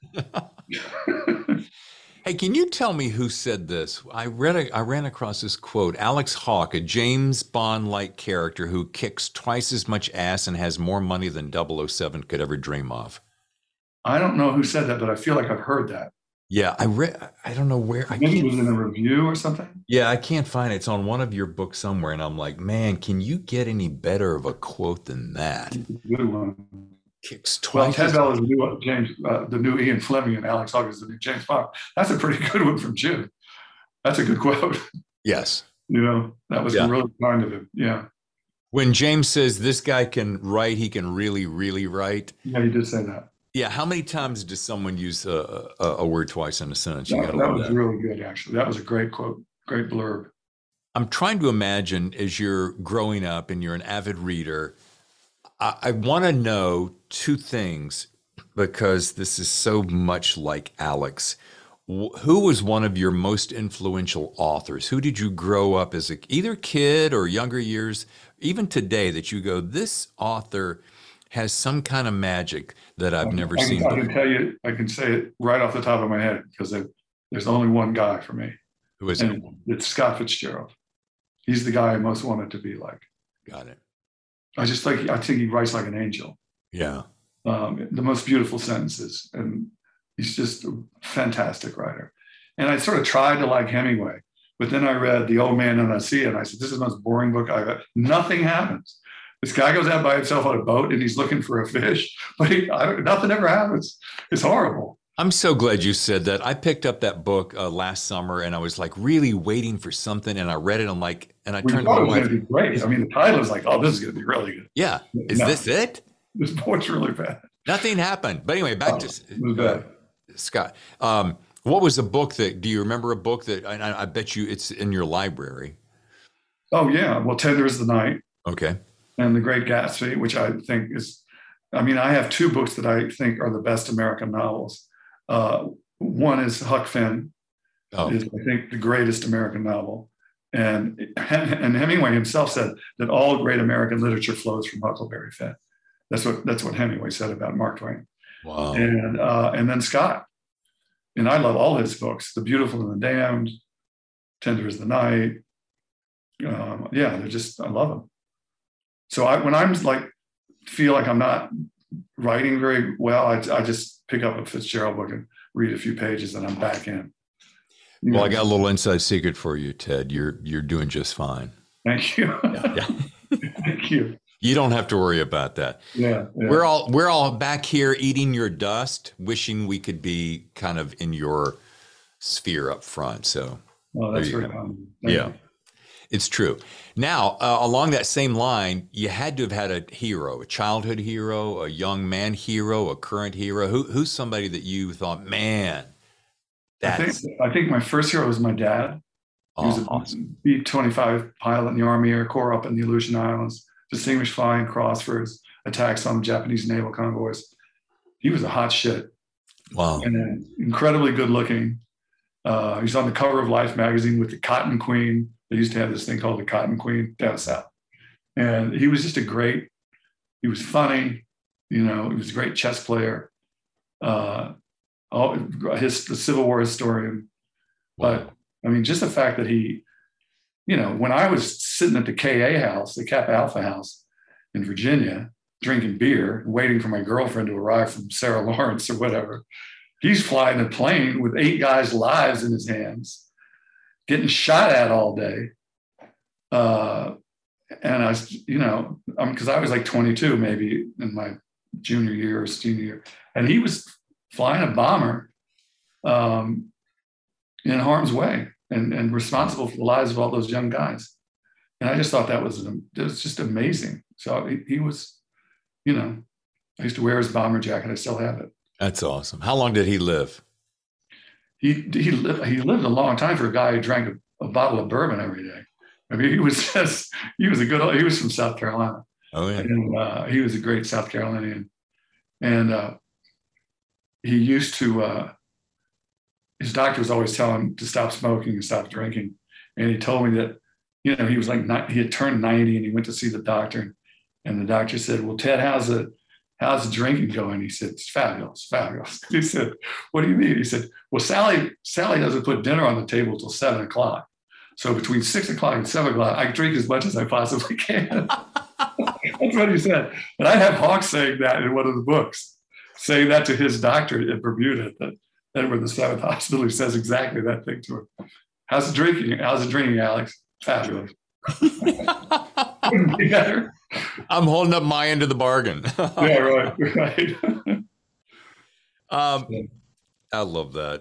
Hey, can you tell me who said this? I ran across this quote. Alex Hawke, a James Bond-like character who kicks twice as much ass and has more money than 007 could ever dream of. I don't know who said that, but I feel like I've heard that. Yeah, I don't know where. Maybe it was in a review or something. Yeah, I can't find it. It's on one of your books somewhere, and I'm like, man, can you get any better of a quote than that? Good one. Kicks twice. Well, Ted Bell is the new Ian Fleming, and Alex Hawke is the new James Bond. That's a pretty good one from Jim. That's a good quote. Yes. That was really kind of him. Yeah. When James says this guy can write, he can really, really write. Yeah, he did say that. Yeah. How many times does someone use a word twice in a sentence? That was really good, actually. That was a great quote, great blurb. I'm trying to imagine as you're growing up and you're an avid reader, I want to know two things because this is so much like Alex. Who was one of your most influential authors? Who did you grow up as either kid or younger years, even today, that you go, this author has some kind of magic that I've never seen before? I can tell you, I can say it right off the top of my head because there's only one guy for me. Who is it? It's Scott Fitzgerald. He's the guy I most wanted to be like. Got it. I think he writes like an angel. Yeah. The most beautiful sentences. And he's just a fantastic writer. And I sort of tried to like Hemingway, but then I read The Old Man and the Sea, and I said, this is the most boring book I've ever. Nothing happens. This guy goes out by himself on a boat and he's looking for a fish, but nothing ever happens. It's horrible. I'm so glad you said that. I picked up that book last summer and I was like really waiting for something, and I read it. I'm like, and I turned to my wife. It was going to be great. I mean, the title is like, oh, this is going to be really good. Yeah. Is this it? This book's really bad. Nothing happened. But anyway, back to Scott. What was a book do you remember a book that, I bet you it's in your library? Oh, yeah. Well, Tender is the Night. Okay. And The Great Gatsby, which I think I have two books that I think are the best American novels. One is Huck Finn, is I think the greatest American novel. And Hemingway himself said that all great American literature flows from Huckleberry Finn. That's what Hemingway said about Mark Twain. Wow. And then Scott. And I love all his books, The Beautiful and the Damned, Tender is the Night. I love them. So when I'm feel like I'm not writing very well, I just pick up a Fitzgerald book and read a few pages and I'm back in. Well, I got a little inside secret for you, Ted. You're doing just fine. Thank you. Yeah. Thank you. You don't have to worry about that. Yeah. We're all back here eating your dust, wishing we could be kind of in your sphere up front. So that's very kind. Yeah. It's true. Now, along that same line, you had to have had a hero, a childhood hero, a young man hero, a current hero. Who's somebody that you thought, man, I think my first hero was my dad. He was awesome. B-25 pilot in the Army Air Corps up in the Aleutian Islands, distinguished flying cross for his attack some Japanese naval convoys. He was a hot shit. Wow. And then incredibly good looking. He's on the cover of Life magazine with the Cotton Queen. They used to have this thing called the Cotton Queen down south. And he was just he was funny, he was a great chess player, the Civil War historian. Wow. But I mean, just the fact that he, when I was sitting at the KA house, the Kappa Alpha house in Virginia, drinking beer, waiting for my girlfriend to arrive from Sarah Lawrence or whatever, he's flying a plane with 8 guys' lives in his hands, getting shot at all day. And I, because I was like 22, maybe in my junior year or senior year, and he was flying a bomber in harm's way and responsible for the lives of all those young guys. And I just thought it was just amazing. So he was, I used to wear his bomber jacket. I still have it. That's awesome. How long did he live? He lived a long time for a guy who drank a bottle of bourbon every day. I mean, he was from South Carolina. Oh, yeah. And he was a great South Carolinian. And he used to, his doctor was always telling him to stop smoking and stop drinking. And he told me that, he was like, he had turned 90 and he went to see the doctor. And the doctor said, well, Ted, how's the drinking going? He said, it's fabulous, fabulous. He said, what do you mean? He said, well, Sally doesn't put dinner on the table till 7 o'clock. So between 6 o'clock and 7 o'clock, I drink as much as I possibly can. That's what he said. And I have Hawk saying that in one of the books, saying that to his doctor at Bermuda, that Edward the Seventh Hospital, who says exactly that thing to him. How's it drinking, Alex? Fabulous. Couldn't be better. I'm holding up my end of the bargain. Yeah, right. I love that.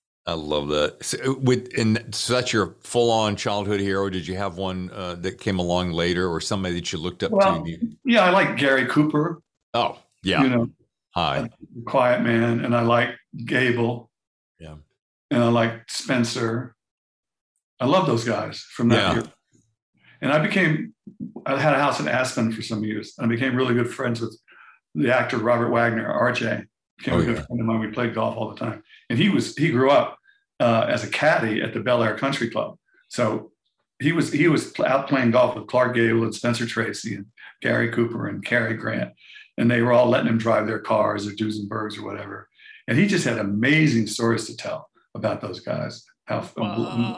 So that's your full-on childhood hero. Did you have one that came along later, or somebody that you looked up to? Yeah, I like Gary Cooper. Oh, yeah. Hi, Quiet Man, and I like Gable. Yeah, and I like Spencer. I love those guys from that year. And I had a house in Aspen for some years. I became really good friends with the actor Robert Wagner, RJ. Became a good friend of mine. We played golf all the time. And he grew up as a caddy at the Bel Air Country Club. So he was out playing golf with Clark Gable and Spencer Tracy and Gary Cooper and Cary Grant. And they were all letting him drive their cars or Duesenbergs or whatever. And he just had amazing stories to tell about those guys. How cool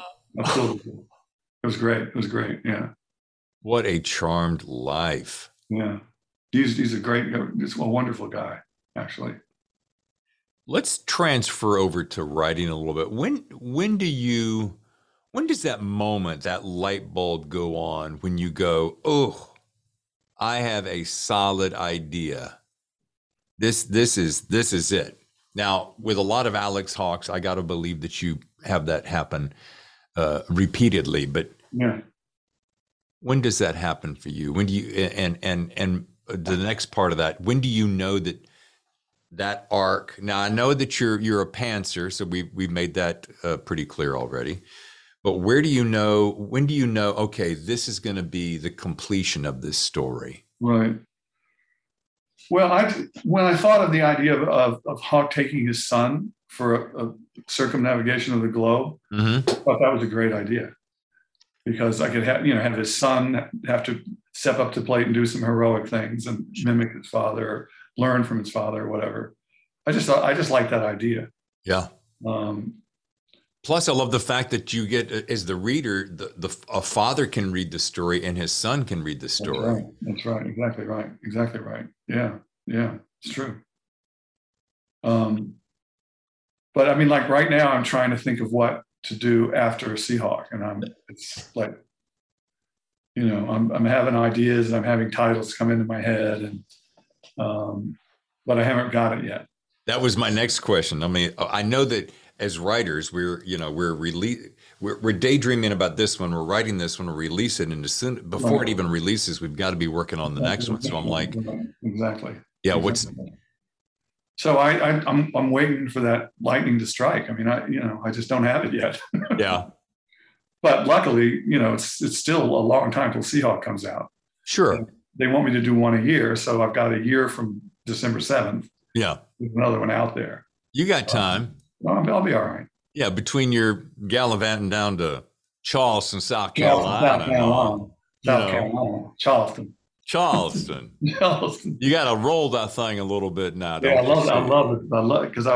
it was great. It was great. Yeah. What a charmed life. Yeah. He's a wonderful guy, actually. Let's transfer over to writing a little bit. When does that moment, that light bulb go on when you go, oh, I have a solid idea. This is it. Now, with a lot of Alex Hawks, I got to believe that you have that happen repeatedly. But yeah, when does that happen for you? When do you and the next part of that? When do you know that arc? Now, I know that you're a pantser, so we've made that pretty clear already. But when do you know, okay, this is going to be the completion of this story? Right. Well, when I thought of the idea of Hawk taking his son for a circumnavigation of the globe, I thought that was a great idea, because I could have his son have to step up to the plate and do some heroic things and mimic his father, or learn from his father, or whatever. I just like that idea. Yeah. Plus, I love the fact that you get, as the reader, a father can read the story and his son can read the story. That's right. Exactly right. Yeah. It's true. But I mean, like right now, I'm trying to think of what to do after Seahawk, and it's like, I'm having ideas, and I'm having titles come into my head, and but I haven't got it yet. That was my next question. I mean, I know that as writers, we're daydreaming about this one, we're writing this one, we'll release it, and before it even releases, we've got to be working on the next one. So I'm like, exactly. Yeah. So I'm waiting for that lightning to strike. I mean, I just don't have it yet. Yeah. But luckily, it's still a long time till Seahawk comes out. Sure. they want me to do one a year. So I've got a year from December 7th. Yeah. With another one out there. You got time. Well, I'll be all right. Yeah, between your gallivanting down to Charleston, South Carolina. Charleston. Charleston. Charleston. You got to roll that thing a little bit now. Yeah, I love it because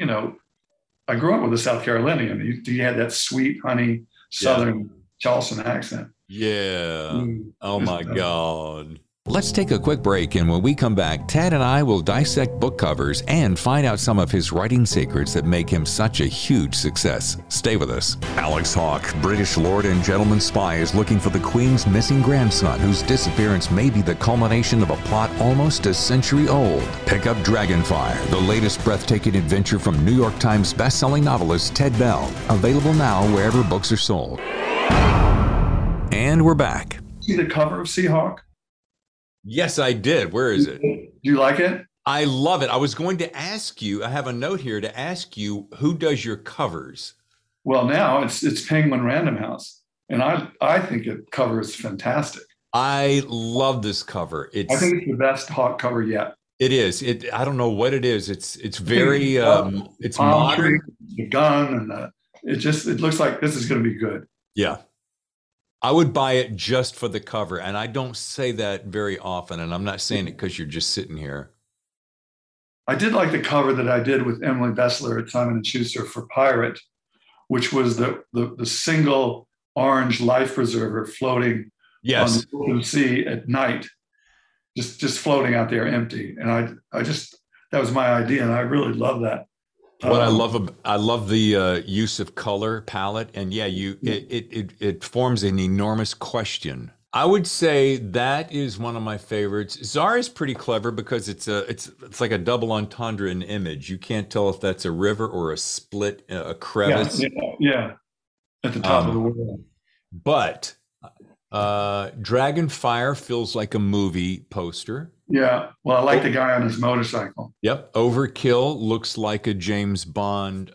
I grew up with a South Carolinian. He had that sweet, honey, Southern Charleston accent. Yeah. Oh my God. Let's take a quick break, and when we come back, Tad and I will dissect book covers and find out some of his writing secrets that make him such a huge success. Stay with us. Alex Hawke, British lord and gentleman spy, is looking for the Queen's missing grandson, whose disappearance may be the culmination of a plot almost a century old. Pick up Dragonfire, the latest breathtaking adventure from New York Times bestselling novelist Ted Bell. Available now wherever books are sold. And we're back. See the cover of Seahawk? Yes, I did. Where is it? Do you like it? I love it. I was going to ask you, I have a note here to ask you, who does your covers? Well, now it's Penguin Random House. And I think it covers fantastic. I love this cover. I think it's the best Hawk cover yet. It is. I don't know what it is. It's very it's modern. The gun and it looks like this is going to be good. Yeah. I would buy it just for the cover, and I don't say that very often, and I'm not saying it because you're just sitting here. I did like the cover that I did with Emily Bessler at Simon & Schuster for Pirate, which was the single orange life preserver floating on the open sea at night, just floating out there empty. And I just that was my idea, and I really love that. What I love the use of color palette, and it forms an enormous question. I would say that is one of my favorites. Zara is pretty clever because it's like a double entendre in image. You can't tell if that's a river or a split, a crevice. Yeah. At the top of the world. But Dragonfire feels like a movie poster. Yeah. Well, I like the guy on his motorcycle. Yep. Overkill looks like a James Bond.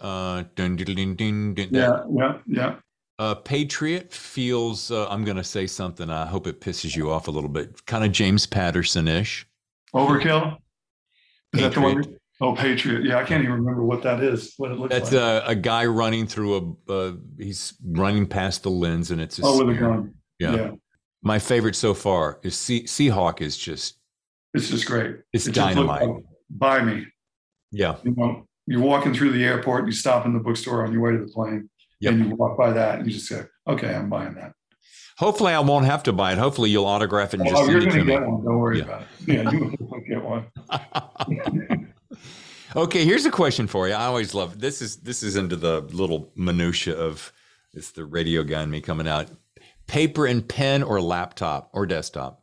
Yeah. Patriot feels, I'm going to say something. I hope it pisses you off a little bit. Kind of James Patterson-ish. Overkill? Is that the one? Oh, Patriot. Yeah, I can't even remember what that is, what it looks like. That's a guy running through he's running past the lens, and it's with a gun. Yeah. My favorite so far is Seahawk is just. It's just great. It's dynamite. Buy me. Yeah. You're walking through the airport, you stop in the bookstore on your way to the plane, and you walk by that, and you just say, okay, I'm buying that. Hopefully I won't have to buy it. Hopefully you'll autograph it and just send it to me. You're going to get one. Don't worry about it. Yeah, you will get one. Okay, here's a question for you. I always love this is into the little minutia of it's the radio guy in me coming out. Paper and pen or laptop or desktop?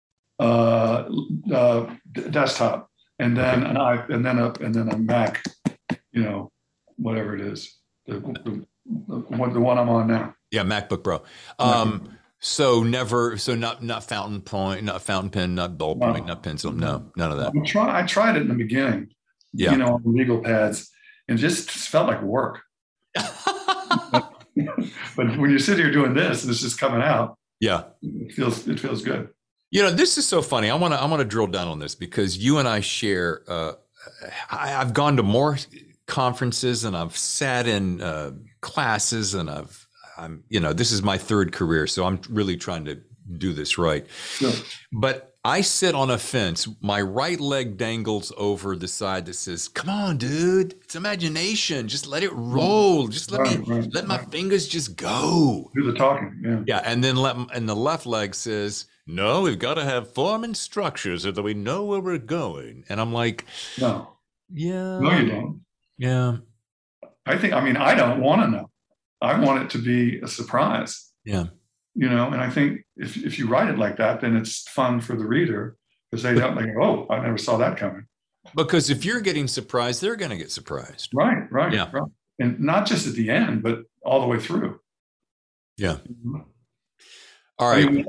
Desktop, and then a Mac, whatever it is, the one I'm on now. Yeah, MacBook Pro. So not fountain point, not fountain pen, not ballpoint, not pencil. No, none of that. I tried it in the beginning. Yeah. On the legal pads, and just felt like work. But when you sit here doing this and it's just coming out, it feels good. This is so funny. I want to drill down on this because you and I share. I've gone to more conferences and I've sat in classes and this is my third career, so I'm really trying to do this right. Sure. But I sit on a fence. My right leg dangles over the side that says, "Come on, dude! It's imagination. Just let it roll. Just let my fingers just go. Do the talking." Yeah. Yeah, and then the left leg says, "No, we've got to have form and structure so that we know where we're going." And I'm like, "No, yeah, no, you don't." Yeah, I don't want to know. I want it to be a surprise. Yeah. And I think if you write it like that, then it's fun for the reader because they don't think, "Oh, I never saw that coming." Because if you're getting surprised, they're going to get surprised. Right. Yeah. Right. And not just at the end, but all the way through. Yeah. All right.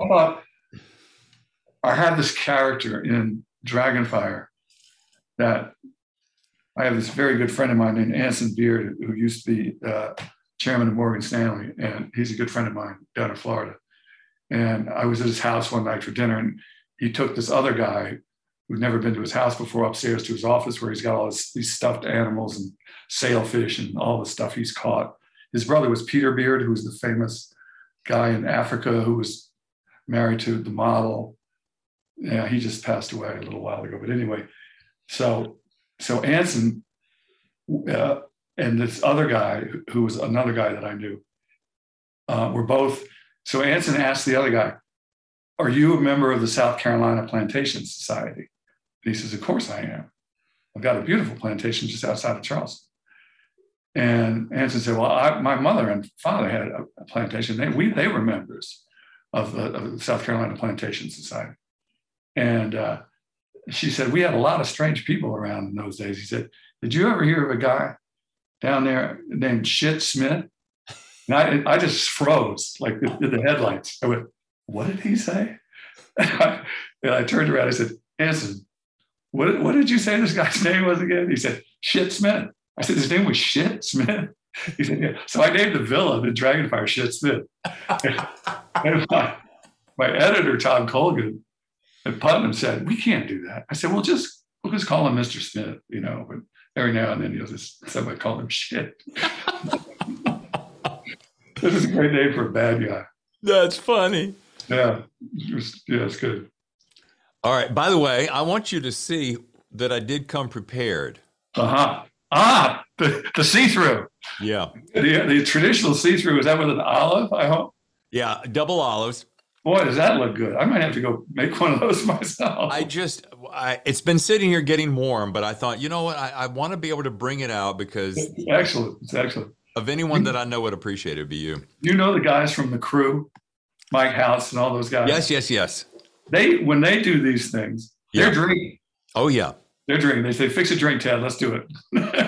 I had this character in Dragonfire that I have this very good friend of mine named Anson Beard, who used to be chairman of Morgan Stanley, and he's a good friend of mine down in Florida. And I was at his house one night for dinner, and he took this other guy who'd never been to his house before upstairs to his office where he's got all these stuffed animals and sailfish and all the stuff he's caught. His brother was Peter Beard, who was the famous guy in Africa who was married to the model. Yeah, he just passed away a little while ago. But anyway, so Anson and this other guy, who was another guy that I knew, were both. So Anson asked the other guy, "Are you a member of the South Carolina Plantation Society?" And he says, "Of course I am. I've got a beautiful plantation just outside of Charleston." And Anson said, "Well, my mother and father had a plantation. They were members of the South Carolina Plantation Society." And she said, "We had a lot of strange people around in those days." He said, "Did you ever hear of a guy down there named Shit Smith?" And I just froze, like the headlights. I went, "What did he say?" And I turned around. I said, "Anson, what did you say this guy's name was again?" He said, "Shit Smith." I said, "His name was Shit Smith?" He said, "Yeah." So I named the villa the Dragonfire Shit Smith. And my editor, Tom Colgan at Putnam, said, "We can't do that." I said, we'll just call him Mr. Smith, but every now and then somebody call him Shit." This is a great name for a bad guy. That's funny. Yeah, it's good. All right. By the way, I want you to see that I did come prepared. The see-through. Yeah. The traditional see-through, is that with an olive, I hope? Yeah, double olives. Boy, does that look good. I might have to go make one of those myself. It's been sitting here getting warm, but I thought, you know what? I want to be able to bring it out because it's excellent. It's excellent. Of anyone that I know would appreciate it, it'd be you. You know the guys from The Crew, Mike House and all those guys? Yes. When they do these things, they're drinking. Oh, yeah. They're drinking. They say, "Fix a drink, Ted. Let's do it."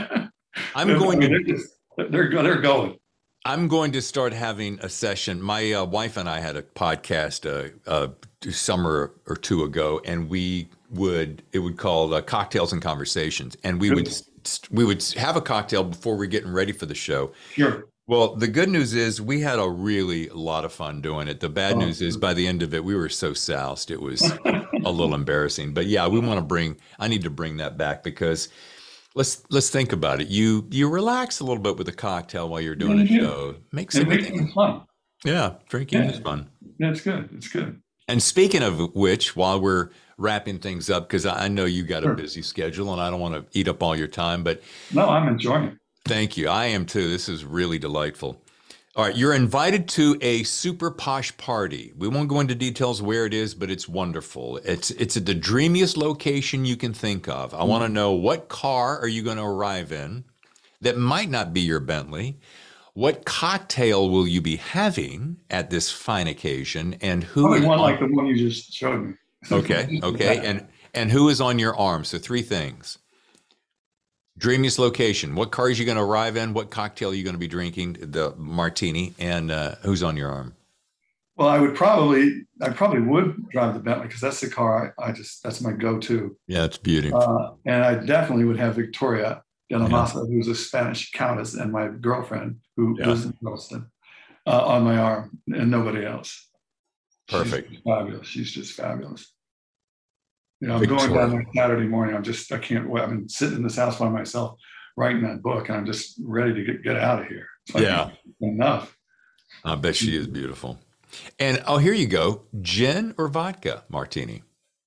They're going. I'm going to start having a session. My wife and I had a podcast a summer or two ago, and it would call Cocktails and Conversations. And we would have a cocktail before we're getting ready for the show. Sure. Well, the good news is we had a lot of fun doing it. The bad news is by the end of it, we were so soused. It was a little embarrassing. But yeah, I need to bring that back because let's think about it. You relax a little bit with a cocktail while you're doing a show. Makes everything fun. Yeah, drinking is fun. Yeah, it's good. It's good. And speaking of which, while we're wrapping things up, because I know you got a busy schedule and I don't want to eat up all your time, but no, I'm enjoying it. Thank you. I am too. This is really delightful. All right. You're invited to a super posh party. We won't go into details where it is, but it's wonderful. It's at the dreamiest location you can think of. I want to know, what car are you going to arrive in that might not be your Bentley? What cocktail will you be having at this fine occasion? And who is one like the one you just showed me. Okay. And who is on your arm? So 3 things. Dreamiest location. What car are you going to arrive in? What cocktail are you going to be drinking? The martini. And who's on your arm? Well, I probably would drive the Bentley because that's the car that's my go-to. Yeah, it's beautiful. And I definitely would have Victoria de la Masa, who's a Spanish countess and my girlfriend who lives in Charleston, on my arm, and nobody else. Perfect. She's fabulous. She's just fabulous. I'm going down there Saturday morning. I can't wait. I've been sitting in this house by myself writing that book, and I'm just ready to get out of here. Enough. I bet she is beautiful. And here you go. Gin or vodka martini?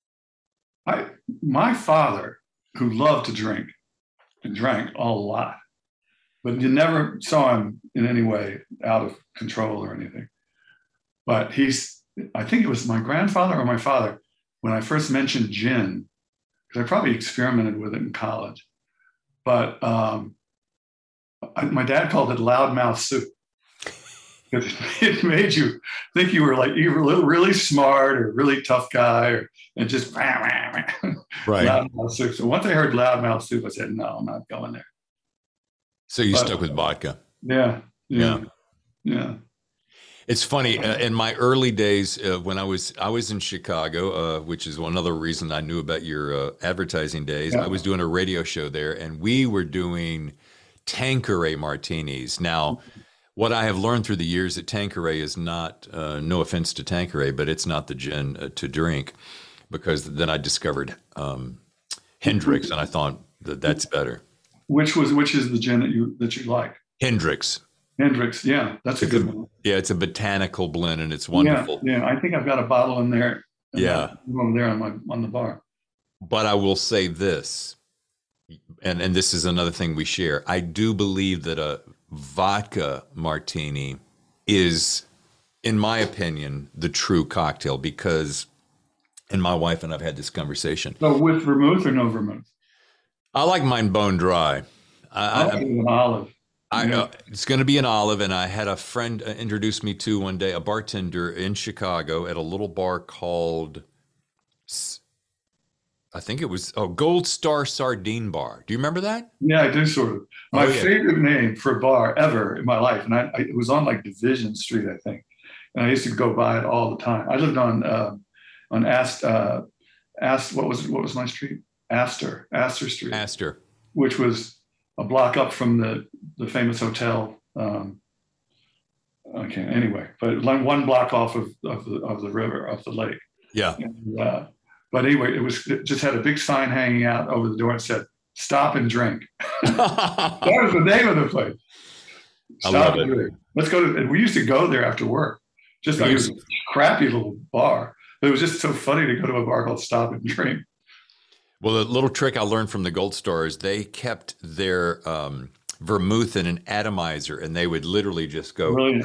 My father, who loved to drink and drank a lot, but you never saw him in any way out of control or anything. But I think it was my grandfather or my father, when I first mentioned gin, because I probably experimented with it in college, but my dad called it loudmouth soup. It made you think you were really smart or really tough guy, and just right. Loudmouth soup. So once I heard loudmouth soup, I said, no, I'm not going there. So you stuck with vodka. Yeah. It's funny. In my early days, when I was in Chicago, which is another reason I knew about your advertising days. I was doing a radio show there, and we were doing Tanqueray martinis. Now, what I have learned through the years that Tanqueray is not, no offense to Tanqueray, but it's not the gin to drink. because then I discovered Hendrix, and I thought that's better. Which is the gin that you like? Hendrix. Hendrix, yeah, that's a good one. Yeah, it's a botanical blend, and it's wonderful. Yeah, I think I've got a bottle in there. Yeah, over there on the bar. But I will say this, and this is another thing we share. I do believe that a vodka martini is, in my opinion, the true cocktail because, and my wife and I've had this conversation. So with vermouth or no vermouth? I like mine bone dry. I like an olive. I know it's going to be an olive, and I had a friend introduce me to one day, a bartender in Chicago at a little bar called, I think it was Gold Star Sardine Bar. Do you remember that? Yeah, I do sort of. My favorite name for a bar ever in my life, and it was on like Division Street, I think, and I used to go by it all the time. I lived on what was my street? Astor Street. Astor, which was a block up from the famous hotel. Okay, anyway, but one block off of the river, of the lake. Yeah. And, but anyway, it just had a big sign hanging out over the door and said, "Stop and drink." That was the name of the place. Stop and drink. Let's go to. And we used to go there after work. Just like it was a crappy little bar. But it was just so funny to go to a bar called Stop and Drink. Well, the little trick I learned from the Gold Star is they kept their vermouth in an atomizer, and they would literally just go, Brilliant.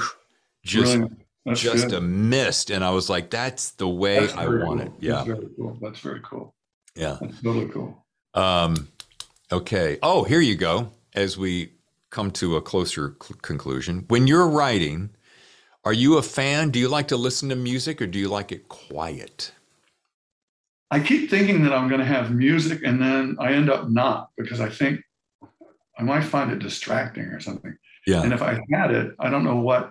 Just a mist. And I was like, that's the way I want it. Yeah. That's very cool. Yeah. That's really cool. Okay. Oh, here you go. As we come to a closer conclusion, when you're writing, are you a fan? Do you like to listen to music, or do you like it quiet? I keep thinking that I'm going to have music, and then I end up not, because I think I might find it distracting or something. Yeah. And if I had it, I don't know what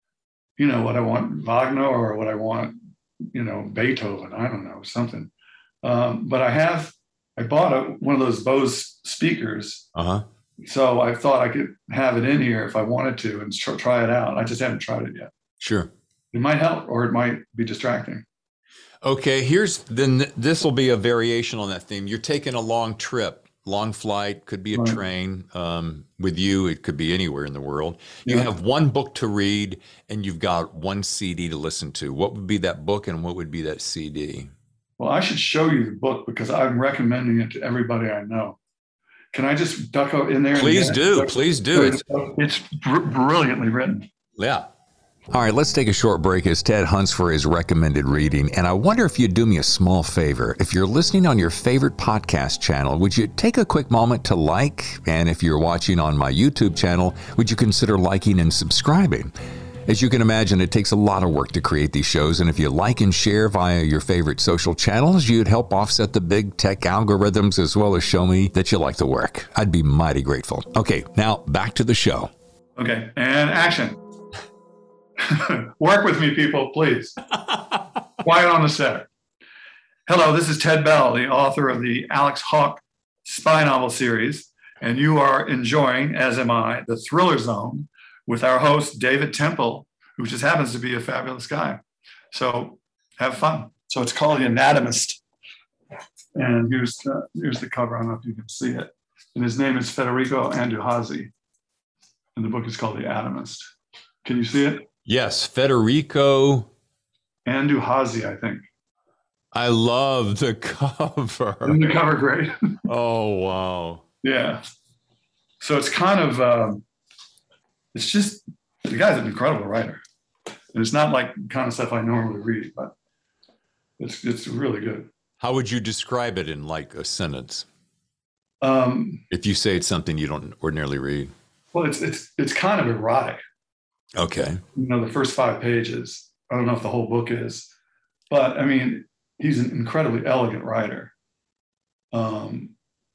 I want, Wagner, or what I want, Beethoven. I don't know, something. But I bought one of those Bose speakers. Uh-huh. So I thought I could have it in here if I wanted to and try it out. I just haven't tried it yet. Sure. It might help, or it might be distracting. Okay, this will be a variation on that theme. You're taking a long trip, long flight, could be a train. With you, it could be anywhere in the world. You have one book to read, and you've got one CD to listen to. What would be that book, and what would be that CD? Well, I should show you the book because I'm recommending it to everybody I know. Can I just duck in there? Please do. It's brilliantly written. Yeah. All right, let's take a short break as Ted hunts for his recommended reading. And I wonder if you'd do me a small favor. If you're listening on your favorite podcast channel, would you take a quick moment to like? And if you're watching on my YouTube channel, would you consider liking and subscribing? As you can imagine, it takes a lot of work to create these shows. And if you like and share via your favorite social channels, you'd help offset the big tech algorithms as well as show me that you like the work. I'd be mighty grateful. Okay, now back to the show. Okay, and action. Work with me, people, please. Quiet on the set. Hello, this is Ted Bell, the author of the Alex Hawke spy novel series, and you are enjoying, as am I, the Thriller Zone with our host, David Temple, who just happens to be a fabulous guy. So have fun. So it's called The Anatomist. And here's the cover. I don't know if you can see it. And his name is Federico Anduhasi. And the book is called The Anatomist. Can you see it? Yes, Federico Anduhasi, I think. I love the cover. Isn't the cover great? Oh, wow. Yeah. So it's kind of, it's just, the guy's an incredible writer. And it's not like the kind of stuff I normally read, but it's really good. How would you describe it in like a sentence? If you say it's something you don't ordinarily read. Well, it's kind of erotic. Okay. The first 5 pages. I don't know if the whole book is, but I mean, he's an incredibly elegant writer. And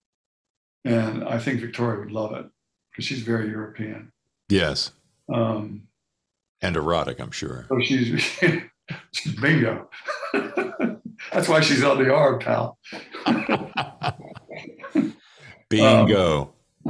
I think Victoria would love it because she's very European. Yes. And erotic, I'm sure. So she's bingo. That's why she's on the arm, pal. Bingo.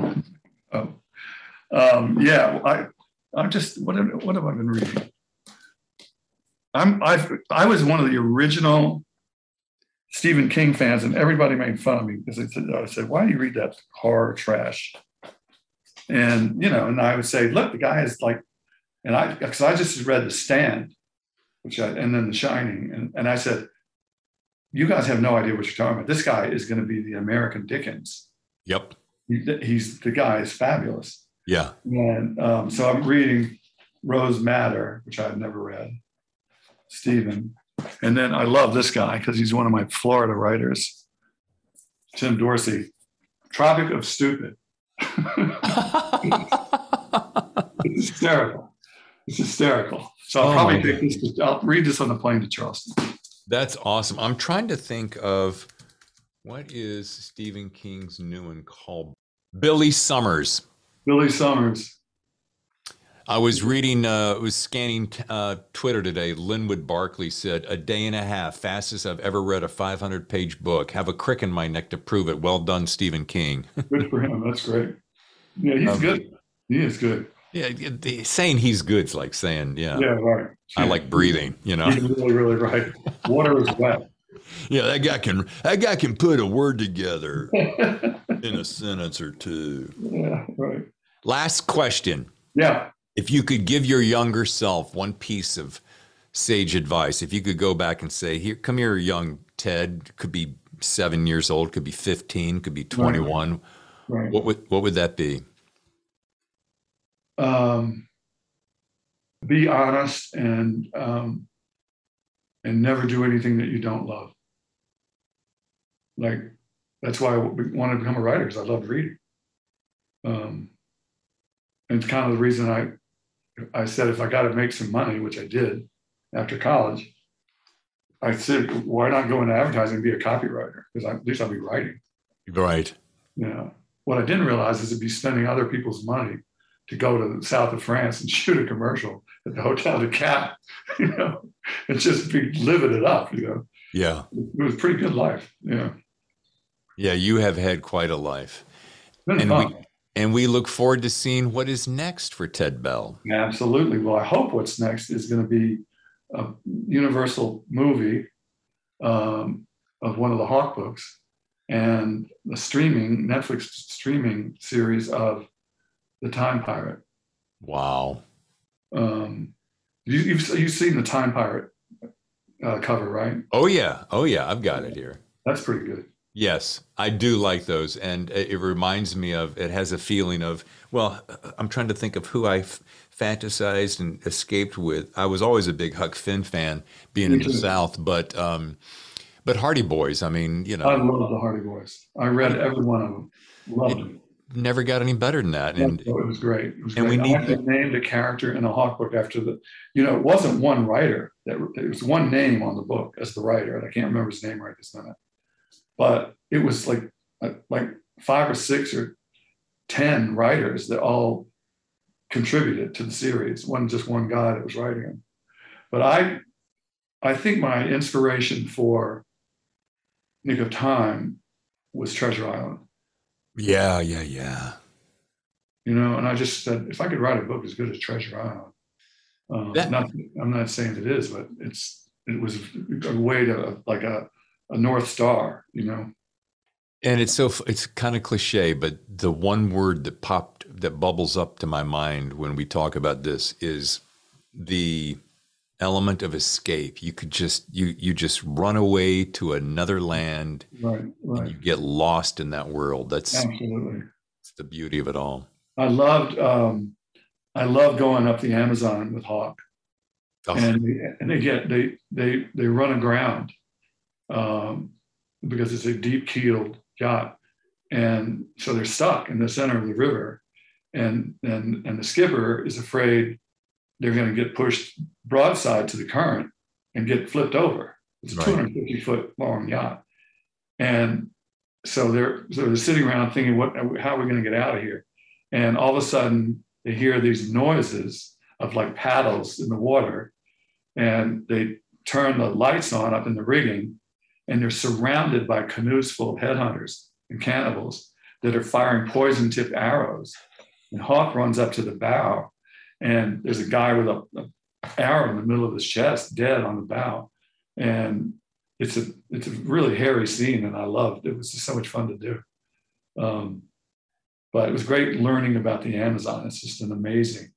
Yeah. I'm just, what have I been reading? I was one of the original Stephen King fans, and everybody made fun of me because I said, why do you read that horror trash? And, and I would say, look, the guy is like, because I just read The Stand, and then The Shining. And I said, you guys have no idea what you're talking about. This guy is going to be the American Dickens. Yep. The guy is fabulous. Yeah. And so I'm reading Rose Madder, which I've never read, Stephen. And then I love this guy because he's one of my Florida writers, Tim Dorsey, Tropic of Stupid. It's hysterical. It's hysterical. So I'll I'll read this on the plane to Charleston. That's awesome. I'm trying to think of what is Stephen King's new one called? Billy Summers. Billy Summers. I was reading, was scanning Twitter today. Linwood Barkley said, a day and a half, fastest I've ever read a 500-page book. Have a crick in my neck to prove it. Well done, Stephen King. Good for him. That's great. Yeah, he's good. He is good. Yeah, saying he's good is like saying, Yeah, right. I like breathing, He's really, really right. Water is wet. Yeah, that guy can put a word together in a sentence or two. Yeah, right. Last question. Yeah. If you could give your younger self one piece of sage advice, if you could go back and say, "Here, come here, young Ted," could be 7 years old, could be 15, could be 21. Right. What would that be? Be honest and never do anything that you don't love. Like, that's why I wanted to become a writer, because I loved reading. And it's kind of the reason I said, if I got to make some money, which I did after college, I said, why not go into advertising and be a copywriter? Because at least I'll be writing. Right. What I didn't realize is to be spending other people's money to go to the south of France and shoot a commercial at the Hotel de Cap, and just be living it up, Yeah. It was a pretty good life. Yeah. Yeah, you have had quite a life. And we look forward to seeing what is next for Ted Bell. Absolutely. Well, I hope what's next is going to be a Universal movie of one of the Hawk books and the Netflix streaming series of The Time Pirate. Wow. You've seen the Time Pirate cover, right? Oh yeah. I've got it here. That's pretty good. Yes, I do like those. And it reminds me it has a feeling of, well, I'm trying to think of who I fantasized and escaped with. I was always a big Huck Finn fan being in the South, but Hardy Boys, I mean, I love the Hardy Boys. I read every one of them. Loved them. Never got any better than that. And it was great. It was and great. we I named a character in a Hawk book after it wasn't one writer. It was one name on the book as the writer, and I can't remember his name right this minute. But it was like 5 or 6 or 10 writers that all contributed to the series. It wasn't just one guy that was writing them. But I think my inspiration for Nick of Time was Treasure Island. Yeah. And I just said, if I could write a book as good as Treasure Island, I'm not saying it is, but it was a way to, like a North Star, And it's kind of cliche, but the one word that bubbles up to my mind when we talk about this is the element of escape. You could just you just run away to another land, right. And you get lost in that world. That's absolutely, it's the beauty of it all. I loved going up the Amazon with Hawk, and they run aground because it's a deep keeled yacht, and so they're stuck in the center of the river, and the skipper is afraid they're going to get pushed broadside to the current and get flipped over. It's a 250-foot long yacht, and so they're sitting around thinking, how are we going to get out of here? And all of a sudden they hear these noises of like paddles in the water, and they turn the lights on up in the rigging, and they're surrounded by canoes full of headhunters and cannibals that are firing poison-tipped arrows. And Hawk runs up to the bow, and there's a guy with an arrow in the middle of his chest, dead on the bow. And it's a really hairy scene, and I loved it. It was just so much fun to do. But it was great learning about the Amazon. It's just an amazing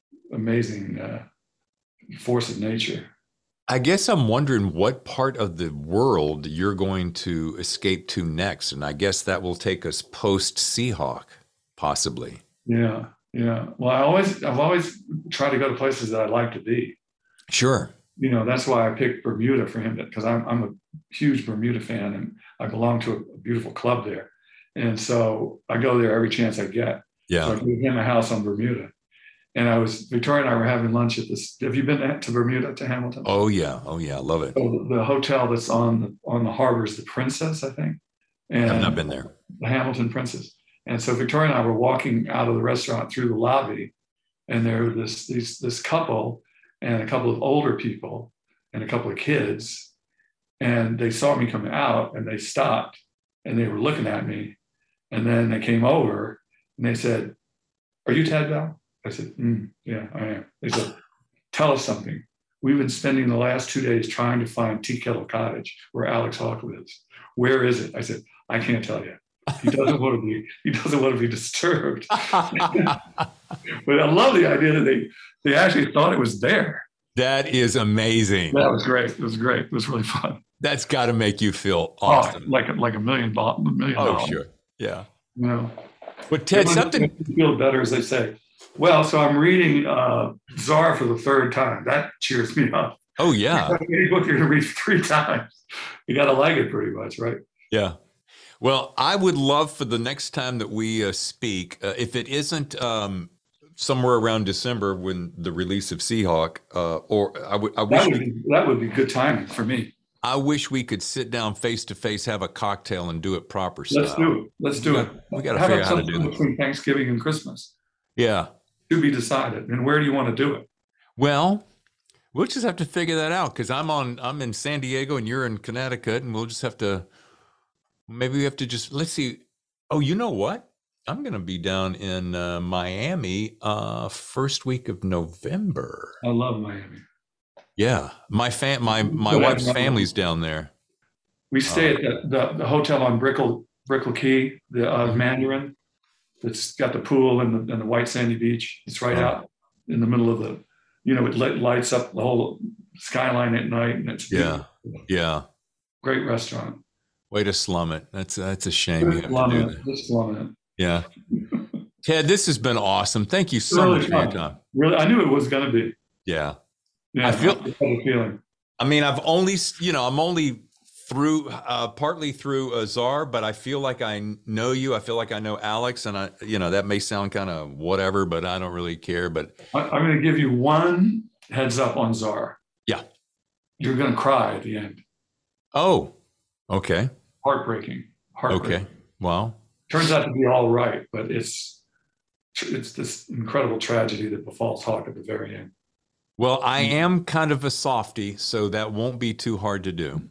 force of nature. I guess I'm wondering what part of the world you're going to escape to next, and I guess that will take us post Seahawk, possibly. Yeah. Well, I've always tried to go to places that I'd like to be. Sure. That's why I picked Bermuda for him, because I'm a huge Bermuda fan, and I belong to a beautiful club there. And so I go there every chance I get. Yeah. So I gave him a house on Bermuda. And Victoria and I were having lunch at this. Have you been to Bermuda, to Hamilton? Oh yeah. I love it. So the hotel that's on the harbor is the Princess, I think. And I've not been there. The Hamilton Princess. And so Victoria and I were walking out of the restaurant through the lobby, and there was this couple and a couple of older people and a couple of kids, and they saw me coming out, and they stopped, and they were looking at me, and then they came over and they said, "Are you Ted Bell?" I said, "Yeah, I am." They said, "Tell us something. We've been spending the last 2 days trying to find Tea Kettle Cottage, where Alex Hawke lives. Where is it?" I said, "I can't tell you. He doesn't want to be disturbed." But I love the idea that they actually thought it was there. That is amazing. That was great. It was great. It was really fun. That's got to make you feel awesome. Like a million $1 Oh, sure. Yeah. But Ted, something feel better, as they say. Well, so I'm reading Czar for the third time. That cheers me up. Oh, yeah. Any book you're going to read 3 times, you got to like it pretty much, right? Yeah. Well, I would love for the next time that we speak, if it isn't somewhere around December when the release of Seahawk, that would be good timing for me. I wish we could sit down face to face, have a cocktail, and do it proper style. Let's do it. We got to figure out how to do this between Thanksgiving and Christmas. Yeah. To be decided. And where do you want to do it? Well, we'll just have to figure that out, because I'm in San Diego and you're in Connecticut, and we'll just have to. Maybe we have to let's see. Oh, you know what? I'm going to be down in Miami first week of November. I love Miami. Yeah. My wife's family's down there. We stay at the hotel on Brickell Key, the Mandarin. It's got the pool and the white sandy beach. It's right out in the middle of it lights up the whole skyline at night. And it's beautiful. Yeah. Great restaurant. Way to slum it. That's a shame you have to do that. Just slumming it. Yeah. Ted, this has been awesome. Thank you so much for your time. Really, I knew it was going to be. Yeah. I feel the feeling. I mean, I'm only through partly through Czar, but I feel like I know you. I feel like I know Alex, and that may sound kind of whatever, but I don't really care. But I'm going to give you one heads up on Czar. Yeah. You're going to cry at the end. Oh, okay. Heartbreaking. Okay. Wow. Turns out to be all right, but it's this incredible tragedy that befalls Hawke at the very end. Well, I am kind of a softie, so that won't be too hard to do.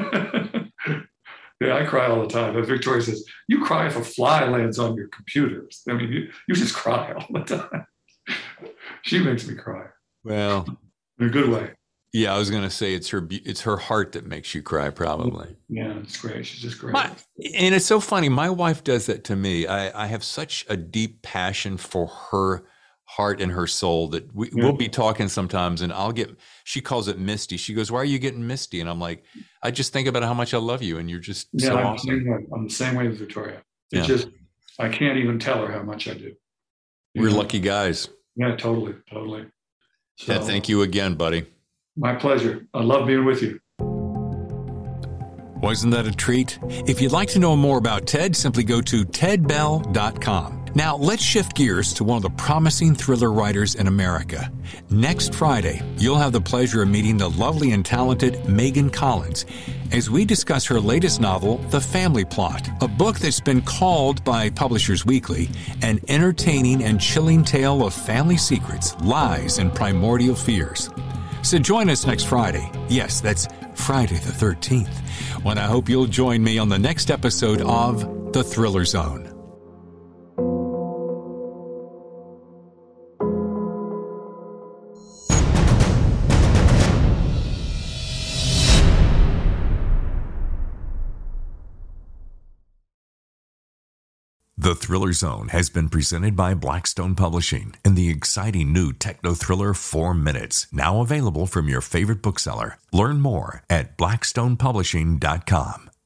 Yeah, I cry all the time. But Victoria says, "You cry if a fly lands on your computers." I mean, you just cry all the time. She makes me cry. Well, in a good way. Yeah, I was going to say it's her heart that makes you cry, probably. Yeah, it's great. She's just great. And it's so funny. My wife does that to me. I have such a deep passion for her heart and her soul that we'll be talking sometimes, and she calls it misty. She goes, "Why are you getting misty?" And I'm like, I just think about how much I love you, and you're just so awesome. I'm the same way as Victoria. I can't even tell her how much I do. We're lucky guys. Yeah, totally. So, yeah, thank you again, buddy. My pleasure. I love being with you. Wasn't that a treat? If you'd like to know more about Ted, simply go to tedbell.com. Now, let's shift gears to one of the promising thriller writers in America. Next Friday, you'll have the pleasure of meeting the lovely and talented Megan Collins as we discuss her latest novel, The Family Plot, a book that's been called by Publishers Weekly an entertaining and chilling tale of family secrets, lies, and primordial fears. So join us next Friday. Yes, that's Friday the 13th, when I hope you'll join me on the next episode of The Thriller Zone. The Thriller Zone has been presented by Blackstone Publishing and the exciting new techno thriller 4 Minutes, now available from your favorite bookseller. Learn more at blackstonepublishing.com.